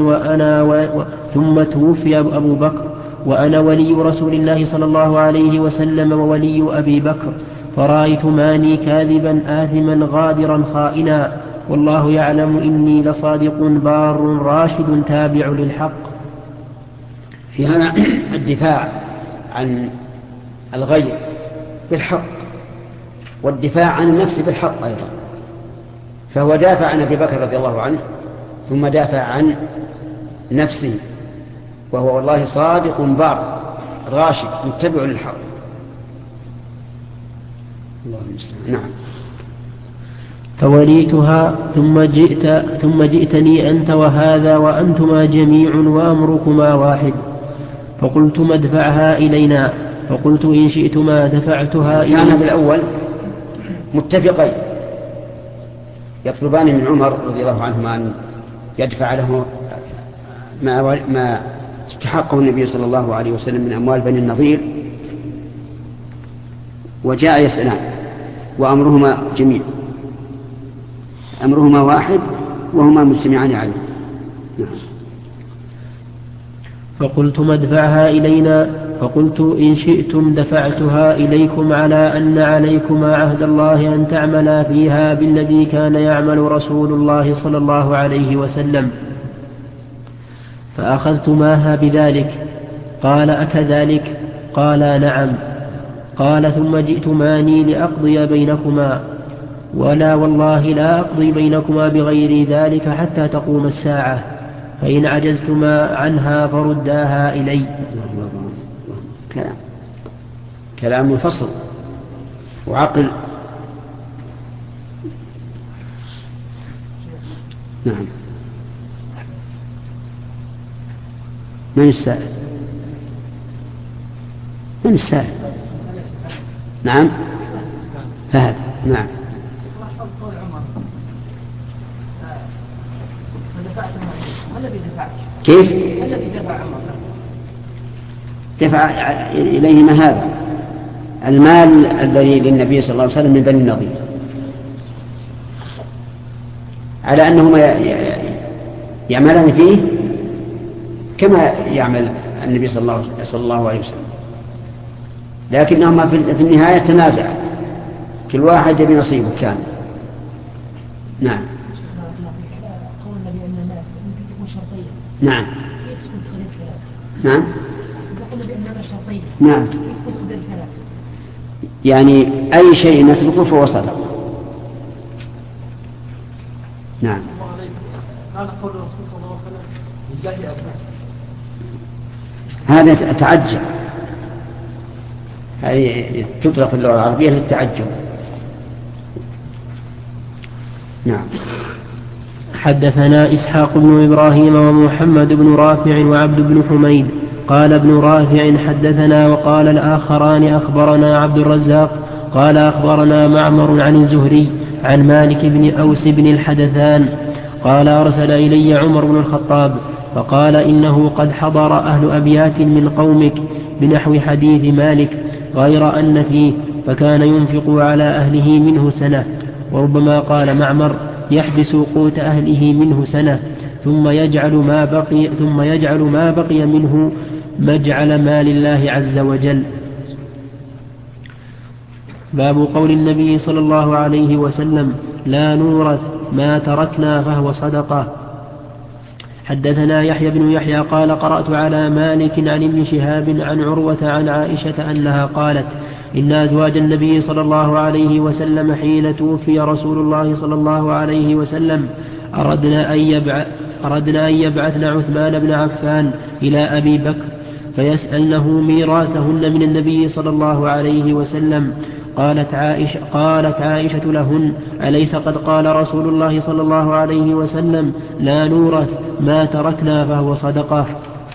بكر وأنا ولي رسول الله صلى الله عليه وسلم وولي أبي بكر، فرأيت ماني كاذبا آثما غادرا خائنا، والله يعلم إني لصادق بار راشد تابع للحق. في هذا الدفاع عن الغير بالحق، والدفاع عن النفس بالحق أيضا. فهو دافع عن أبي بكر رضي الله عنه، ثم دافع عن نفسه، وهو والله صادق بار راشد متبع للحق. الله المستعان. نعم. فوليتها ثم جئتني أنت وهذا وأنتما جميع وأمركما واحد، فقلتما ادفعها إلينا، فقلت إن شئتما دفعتها إلينا. كان بالأول متفقين يطلبان من عمر رضي الله عنهما أن يدفع له ما استحقه النبي صلى الله عليه وسلم من أموال بني النضير، وجاء يسألان وأمرهما جميع، أمرهما واحد وهما مجتمعان عليه. فقلتما ادفعها إلينا، فقلت إن شئتم دفعتها إليكم على أن عليكما عهد الله أن تعملا فيها بالذي كان يعمل رسول الله صلى الله عليه وسلم. فأخذتماها بذلك. قال أكذلك؟ قال نعم. قال ثم جئتماني لأقضي بينكما، ولا والله لا أقضي بينكما بغير ذلك حتى تقوم الساعة، فإن عجزتما عنها فرداها إلي. كلام مفصل وعقل. نعم. من السائل؟ من السائل؟ نعم فهد. نعم. كيف؟ الذي دفع عمر دفع إليهما هذا المال الذي للنبي صلى الله عليه وسلم من بني النضير، على أنهما يعملان فيه كما يعمل النبي صلى الله عليه وسلم، لكنهما في النهاية تنازعا، كل واحد بنصيبه كان. نعم. نعم. نعم. نعم. يعني أي شيء نتركه فهو صدق. نعم. قال قول الرسول صلى الله عليه وسلم لله أبناء، هذا تعجب، هذه تطلق في اللغة العربية للتعجب. نعم. حدثنا إسحاق بن إبراهيم ومحمد بن رافع وعبد بن حميد. قال ابن رافع حدثنا، وقال الآخران أخبرنا عبد الرزاق قال أخبرنا معمر عن الزهري عن مالك بن أوس بن الحدثان قال أرسل إلي عمر بن الخطاب فقال إنه قد حضر أهل أبيات من قومك بنحو حديث مالك غير أن فيه، فكان ينفق على أهله منه سنة، وربما قال معمر يحبس قوت أهله منه سنة ثم يجعل ما بقي منه مجعل مال الله عز وجل. باب قول النبي صلى الله عليه وسلم لا نورث ما تركنا فهو صدقة. حدثنا يحيى بن يحيى قال قرأت على مالك عن ابن شهاب عن عروة عن عائشة أنها قالت إن أزواج النبي صلى الله عليه وسلم حين توفي رسول الله صلى الله عليه وسلم أردنا أن يبعثن عثمان بن عفان إلى أبي بكر فيسألنه ميراثهن من النبي صلى الله عليه وسلم. قالت عائشة لهن أليس قد قال رسول الله صلى الله عليه وسلم لا نورث ما تركنا فهو صدقة.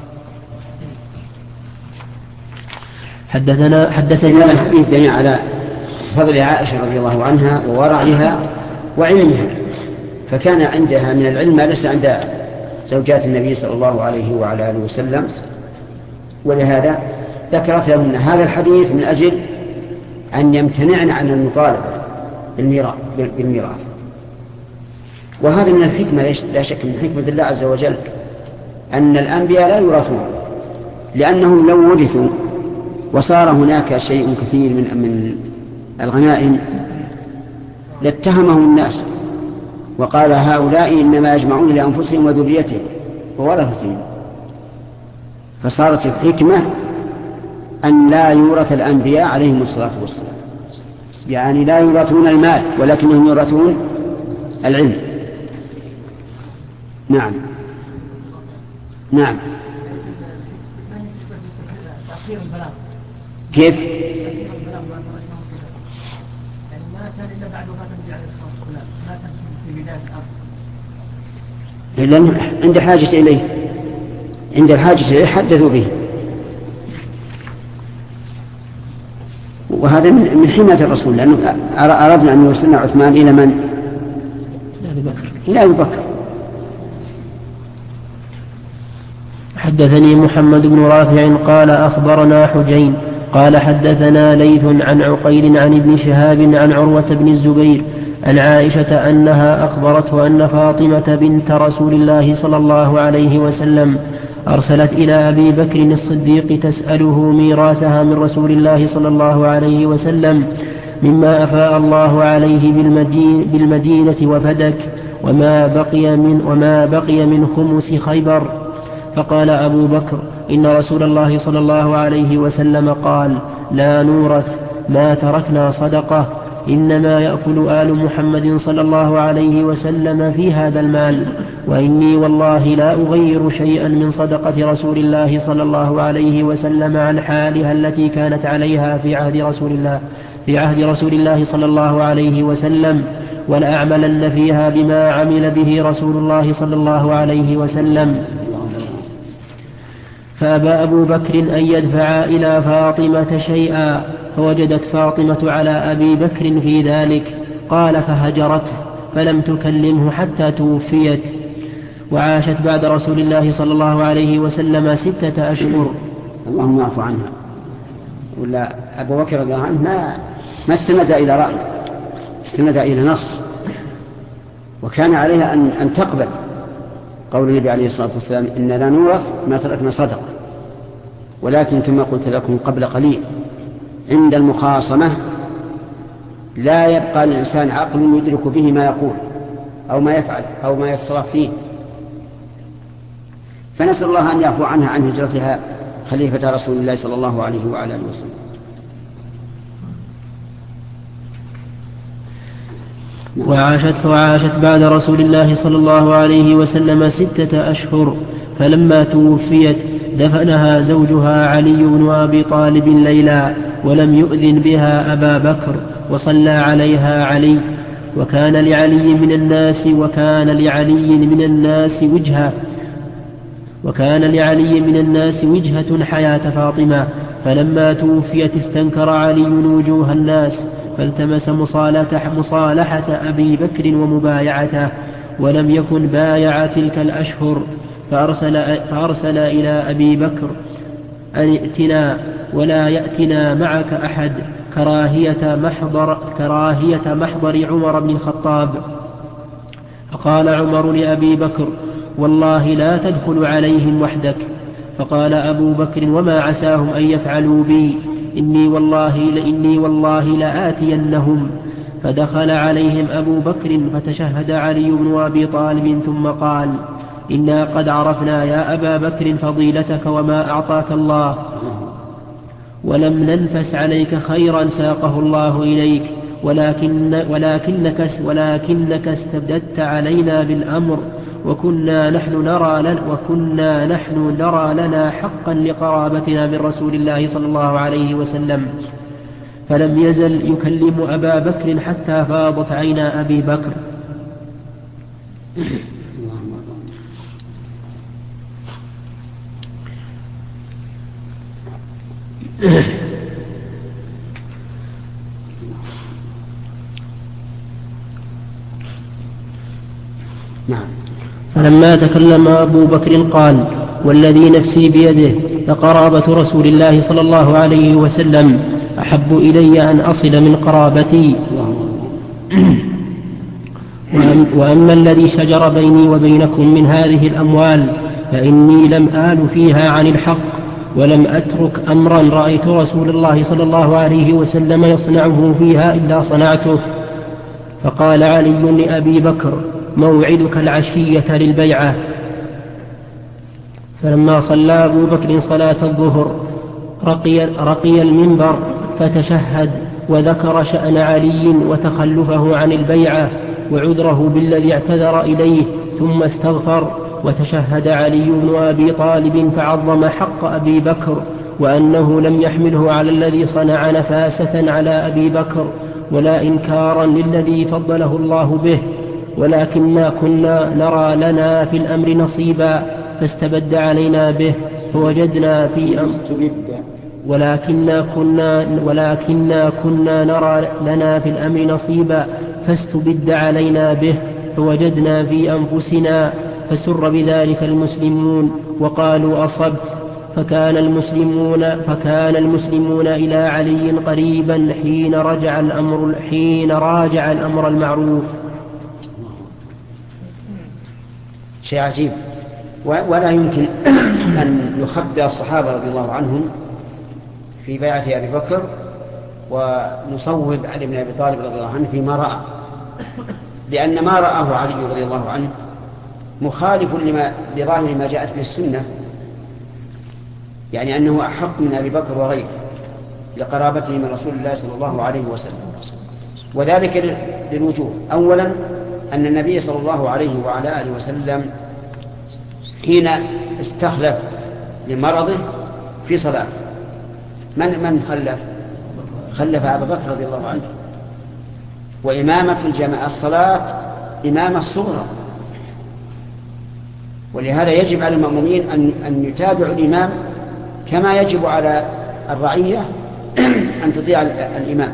حدثنا الحديث يعني على فضل عائشة رضي الله عنها وورعها وعلمها، فكان عندها من العلم ما ليس عند زوجات النبي صلى الله عليه وعلى آله وسلم، ولهذا ذكرت لهن هذا الحديث من أجل أن يمتنعن عن المطالبة بالميراث. وهذا من الحكمة، لا شك من حكمة الله عز وجل أن الأنبياء لا يورثون، لأنهم لو ورثوا وصار هناك شيء كثير من الغنائم لاتهمهم الناس وقال هؤلاء إنما يجمعون لأنفسهم وذريتهم وورثتهم، فصارت الحكمة أن لا يورث الأنبياء عليهم الصلاة والسلام، يعني لا يورثون المال ولكنهم يورثون العلم. نعم. نعم. كيف؟ لأن عند حاجة إليه، عند الحاجة إليه حدثوا به، وهذا من حماية الرسول، لأنه أردنا أن يرسلنا عثمان إلى من؟ إلى أبي بكر. حدثني محمد بن رافع قال أخبرنا حجين قال حدثنا ليث عن عقيل عن ابن شهاب عن عروة بن الزبير عن عائشة أنها أخبرته أن فاطمة بنت رسول الله صلى الله عليه وسلم أرسلت إلى أبي بكر الصديق تسأله ميراثها من رسول الله صلى الله عليه وسلم مما أفاء الله عليه بالمدينة وفدك وما بقي من خمس خيبر. فقال أبو بكر: إن رسول الله صلى الله عليه وسلم قال: لا نورث ما تركنا صدقة، إنما يأكل آل محمد صلى الله عليه وسلم في هذا المال، وإني والله لا أغير شيئا من صدقة رسول الله صلى الله عليه وسلم عن حالها التي كانت عليها في عهد رسول الله صلى الله عليه وسلم، ولأعملن فيها بما عمل به رسول الله صلى الله عليه وسلم. فأبى أبو بكر أن يدفع إلى فاطمة شيئا، فوجدت فاطمة على أبي بكر في ذلك. قال: فهجرته فلم تكلمه حتى توفيت، وعاشت بعد رسول الله صلى الله عليه وسلم 6 أشهر. اللهم اعف عنها. ولا أبو بكر رضي الله عنه ما استند إلى رأي، استند إلى نص، وكان عليها أن تقبل قول النبي عليه الصلاة والسلام: إن لا نورث ما تركنا صدقة. ولكن كما قلت لكم قبل قليل، عند المخاصمة لا يبقى للإنسان عقل يدرك به ما يقول أو ما يفعل أو ما يتصرف فيه. فنسأل الله أن يعفو عنها عن هجرتها خليفة رسول الله صلى الله عليه وعلى آله وسلم. وعاشت بعد رسول الله صلى الله عليه وسلم 6 أشهر، فلما توفيت دفنها زوجها علي بن أبي طالب ليلا، ولم يؤذن بها أبا بكر، وصلى عليها علي. وكان لعلي من الناس وجهة حياة فاطمة، فلما توفيت استنكر علي وجوه الناس، فالتمس مصالحة أبي بكر ومبايعته، ولم يكن بايع تلك الأشهر. فأرسل إلى أبي بكر: أن ائتنا ولا يأتنا معك أحد، كراهية محضر عمر بن الخطاب. فقال عمر لأبي بكر: والله لا تدخل عليهم وحدك. فقال أبو بكر: وما عساهم أن يفعلوا بي، إني والله لآتينهم. فدخل عليهم أبو بكر فتشهد علي بن أبي طالب ثم قال: إنا قد عرفنا يا أبا بكر فضيلتك وما أعطاك الله، ولم ننفس عليك خيرا ساقه الله إليك، ولكنك استبددت علينا بالأمر، وكنا نحن نرى لنا حقا لقرابتنا بالرسول الله صلى الله عليه وسلم. فلم يزل يكلم أبا بكر حتى فاضت عينا أبي بكر. نعم. فلما تكلم أبو بكر قال: والذي نفسي بيده لقرابة رسول الله صلى الله عليه وسلم أحب إلي أن أصل من قرابتي. وأما الذي شجر بيني وبينكم من هذه الأموال فإني لم آل فيها عن الحق، ولم أترك أمرا رأيت رسول الله صلى الله عليه وسلم يصنعه فيها إلا صنعته. فقال علي لأبي بكر: موعدك العشية للبيعة. فلما صلى أبو بكر صلاة الظهر رقي المنبر فتشهد، وذكر شأن علي وتخلفه عن البيعة وعذره بالذي اعتذر إليه، ثم استغفر. وتشهد علي بن أبي طالب فعظم حق أبي بكر، وأنه لم يحمله على الذي صنع نفاسة على أبي بكر ولا إنكارا للذي فضله الله به، ولكننا كنا نرى لنا في الأمر نصيبا فاستبد علينا به، فوجدنا في ولكننا كنا نرى لنا في الأمر نصيبا فاستبد علينا به، فوجدنا في أنفسنا. فسر بذلك المسلمون وقالوا: أصبت. فكان المسلمون إلى علي قريبا حين راجع الأمر المعروف. شيء عجيب ولا يمكن أن يخبئ الصحابة رضي الله عنهم في بيعة أبي بكر ونصوب علي بن أبي طالب رضي الله عنه فيما رأى، لأن ما رآه علي رضي الله عنه مخالف لظاهر ما جاءت به السنة، يعني أنه أحق من أبي بكر وغيره لقرابته من رسول الله صلى الله عليه وسلم. وذلك للوجوه: أولا أن النبي صلى الله عليه وعلى آله وسلم حين استخلف لمرضه في صلاته من خلف أبا بكر رضي الله عنه، وإمامة الجماعة الصلاة إمامة الصغرى، ولهذا يجب على المأمومين أن يتابعوا الإمام كما يجب على الرعية أن تطيع الإمام.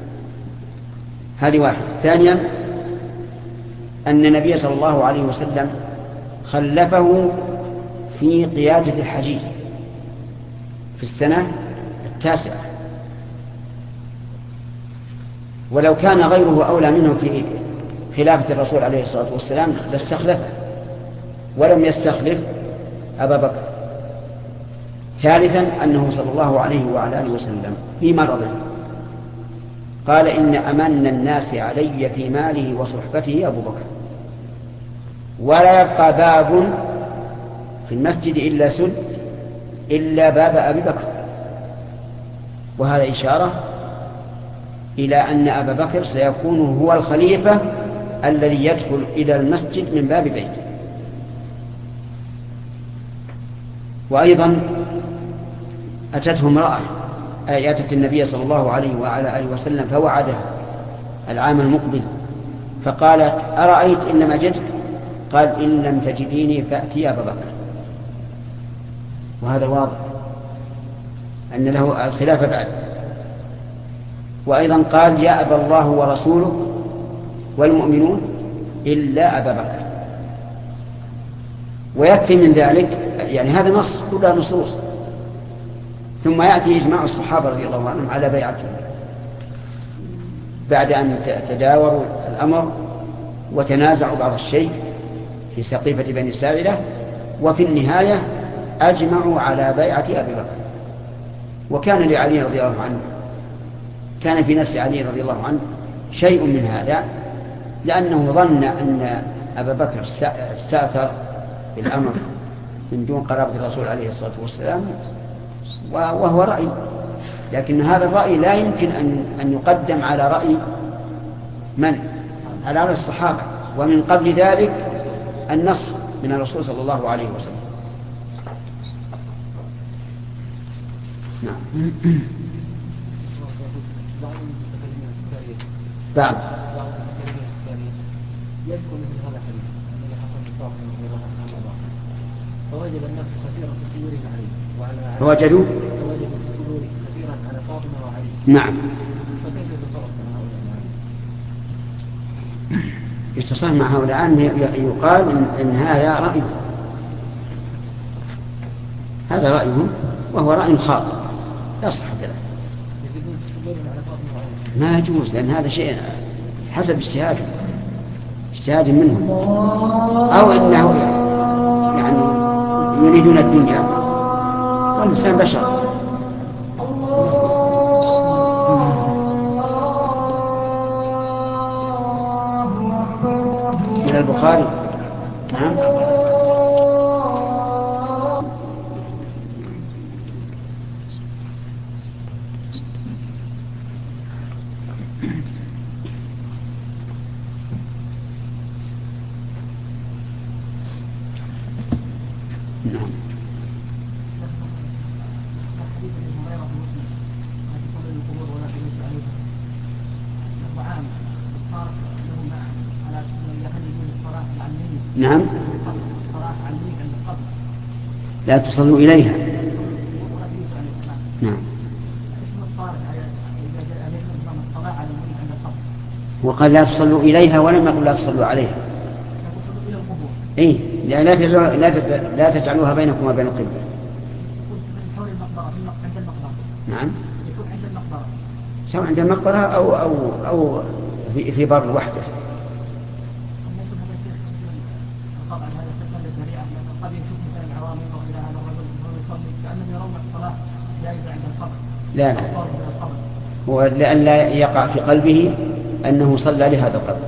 هذه واحد. ثانيا أن النبي صلى الله عليه وسلم خلفه في قيادة الحجيج في السنة 9، ولو كان غيره أولى منه في خلافة الرسول عليه الصلاة والسلام لاستخلفه، ولم يستخلف أبا بكر. ثالثا أنه صلى الله عليه وعلى آله وسلم في مرضه قال: إن أمن الناس علي في ماله وصحبته أبو بكر، ولا يبقى باب في المسجد إلا سد إلا باب أبي بكر. وهذا إشارة إلى أن أبا بكر سيكون هو الخليفة الذي يدخل إلى المسجد من باب بيته. وأيضا أتته امرأة أتت النبي صلى الله عليه وعلى آله وسلم فوعدها العام المقبل، فقالت: أرأيت إن لم أجدك؟ قال: إن لم تجديني فأتي أبا بكر. وهذا واضح أن له الخلافة بعد. وأيضا قال: يا أبا الله ورسوله والمؤمنون إلا أبا بكر. ويكفي من ذلك، يعني هذا نص كلها نصوص. ثم يأتي إجماع الصحابة رضي الله عنهم على بيعته بعد أن تداوروا الأمر وتنازعوا بعض الشيء في سقيفة بني ساعدة، وفي النهاية أجمعوا على بيعة أبي بكر. وكان لعلي رضي الله عنه، كان في نفس علي رضي الله عنه شيء من هذا، لأنه ظن أن أبا بكر استأثر بالأمر من دون قرابة الرسول عليه الصلاة والسلام، وهو رأي، لكن هذا الرأي لا يمكن أن يقدم على رأي من؟ على رأي الصحابة، ومن قبل ذلك النص من الرسول صلى الله عليه وسلم. نعم. بعد يذكر مثل هذا الحديث الذي حصل في الطاقم رضي الله عنه، فوجد الناس كثيرا في صدورهم عليه وعلى فوجدوا في صدورهم كثيرا على فاطمة وعلي. نعم. فكيف يتصرف مع هؤلاء؟ يتصرف مع هؤلاء يقال إن هذا رأيه، هذا رأيهم وهو رأي خاطئ لا صحة له، يجدون في صدورهم على فاطمة وعلي، ما يجوز، لأن هذا شيء حسب اجتهاد منهم، أو إنه يعني يريدون الدنيا، والإنسان بشر. من البخاري. نعم. نعم. لا تصلوا إليها. نعم. وقال لا تصلوا إليها ولم يقل لا تصلوا عليها. إيه، لا تجعلوها بينكم وبين القبلة. نعم. سواء عند المقبرة أو في بر وحده. لا هو لأن لا يقع في قلبه أنه صلى لهذا القبر.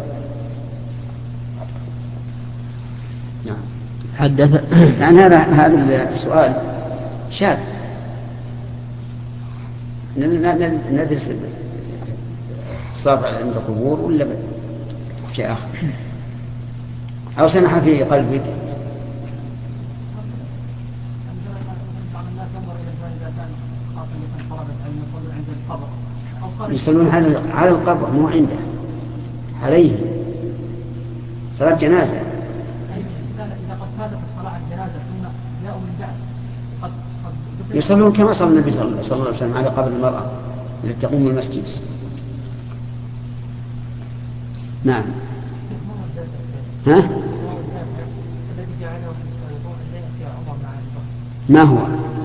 نعم. حدث يعني هذا السؤال شاذ. ندرس الصلاة عند القبور ولا شيء آخر أو سنح في قلبك؟ يصلون على القبر مو عنده، عليه صلاة جنازة. يصلون كما صلى النبي صلى الله عليه وسلم على قبر المرأة التي تقوم المسجد. نعم. ها؟ ما هو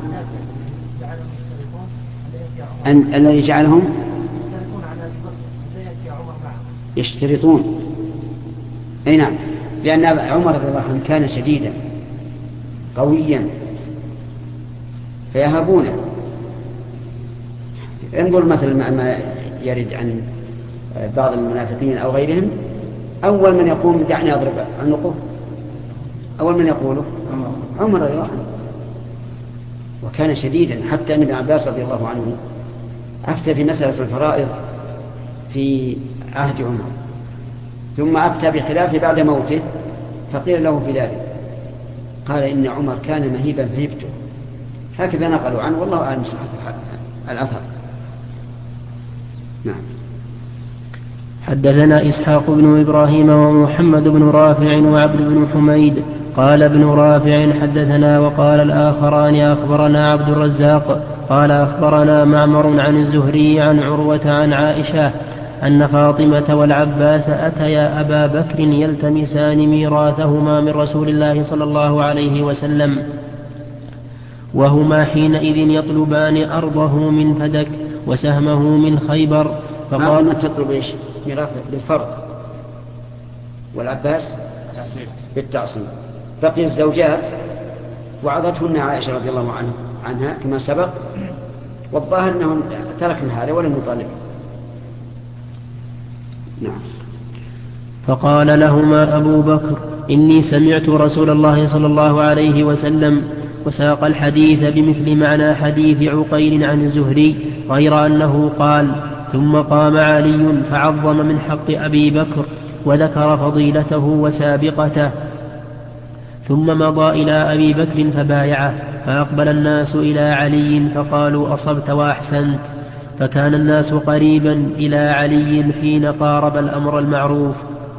الذي جعلهم يشترطون؟ أي نعم، لأن عمر رضي الله عنه كان شديدا قويا فيهابونه. انظر مثل ما يرد عن بعض المنافقين أو غيرهم، أول من يقوم دعني أضرب عنقه، أول من يقوله عمر رضي الله عنه، وكان شديدا. حتى أن ابن عباس رضي الله عنه أفتى في مسألة الفرائض في عهد عمر، ثم أفتى بخلافه بعد موته، فقيل له في ذلك قال إن عمر كان مهيبا فهبته. هكذا نقلوا عنه، والله أعلم صحة الأثر. نعم. حدثنا إسحاق بن إبراهيم ومحمد بن رافع وعبد بن حميد. قال ابن رافع حدثنا، وقال الآخران أخبرنا عبد الرزاق قال أخبرنا معمر عن الزهري عن عروة عن عائشة أن فاطمة والعباس أتيا أبا بكر يلتمسان ميراثهما من رسول الله صلى الله عليه وسلم، وهما حينئذ يطلبان أرضه من فدك وسهمه من خيبر. فقال ما تطلب إيش؟ ميراث بالفرض، والعباس بالتعصيب. بقي الزوجات وعظتهن عائشة رضي الله عنها كما سبق، والظاهر أنهم تركن هذا ولم يطالب. نعم. فقال لهما أبو بكر إني سمعت رسول الله صلى الله عليه وسلم، وساق الحديث بمثل معنى حديث عقيل عن الزهري، غير أنه قال ثم قام علي فعظم من حق أبي بكر وذكر فضيلته وسابقته، ثم مضى إلى أبي بكر فبايعه، فأقبل الناس إلى علي فقالوا أصبت وأحسنت، فكان الناس قريبا إلى علي حين قارب الأمر المعروف.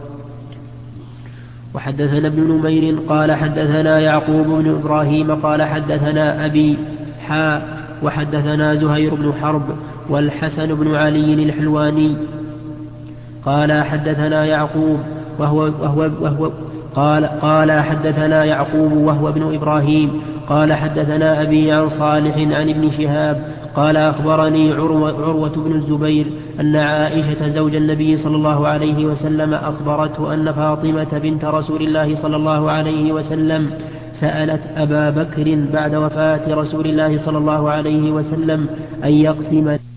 وحدثنا ابن نمير قال حدثنا يعقوب بن إبراهيم قال حدثنا أبي وحدثنا زهير بن حرب والحسن بن علي الحلواني قال حدثنا يعقوب قال حدثنا يعقوب وهو ابن إبراهيم قال حدثنا أبي عن صالح عن ابن شهاب قال أخبرني عروة بن الزبير أن عائشة زوج النبي صلى الله عليه وسلم أخبرته أن فاطمة بنت رسول الله صلى الله عليه وسلم سألت أبا بكر بعد وفاة رسول الله صلى الله عليه وسلم أن يقسم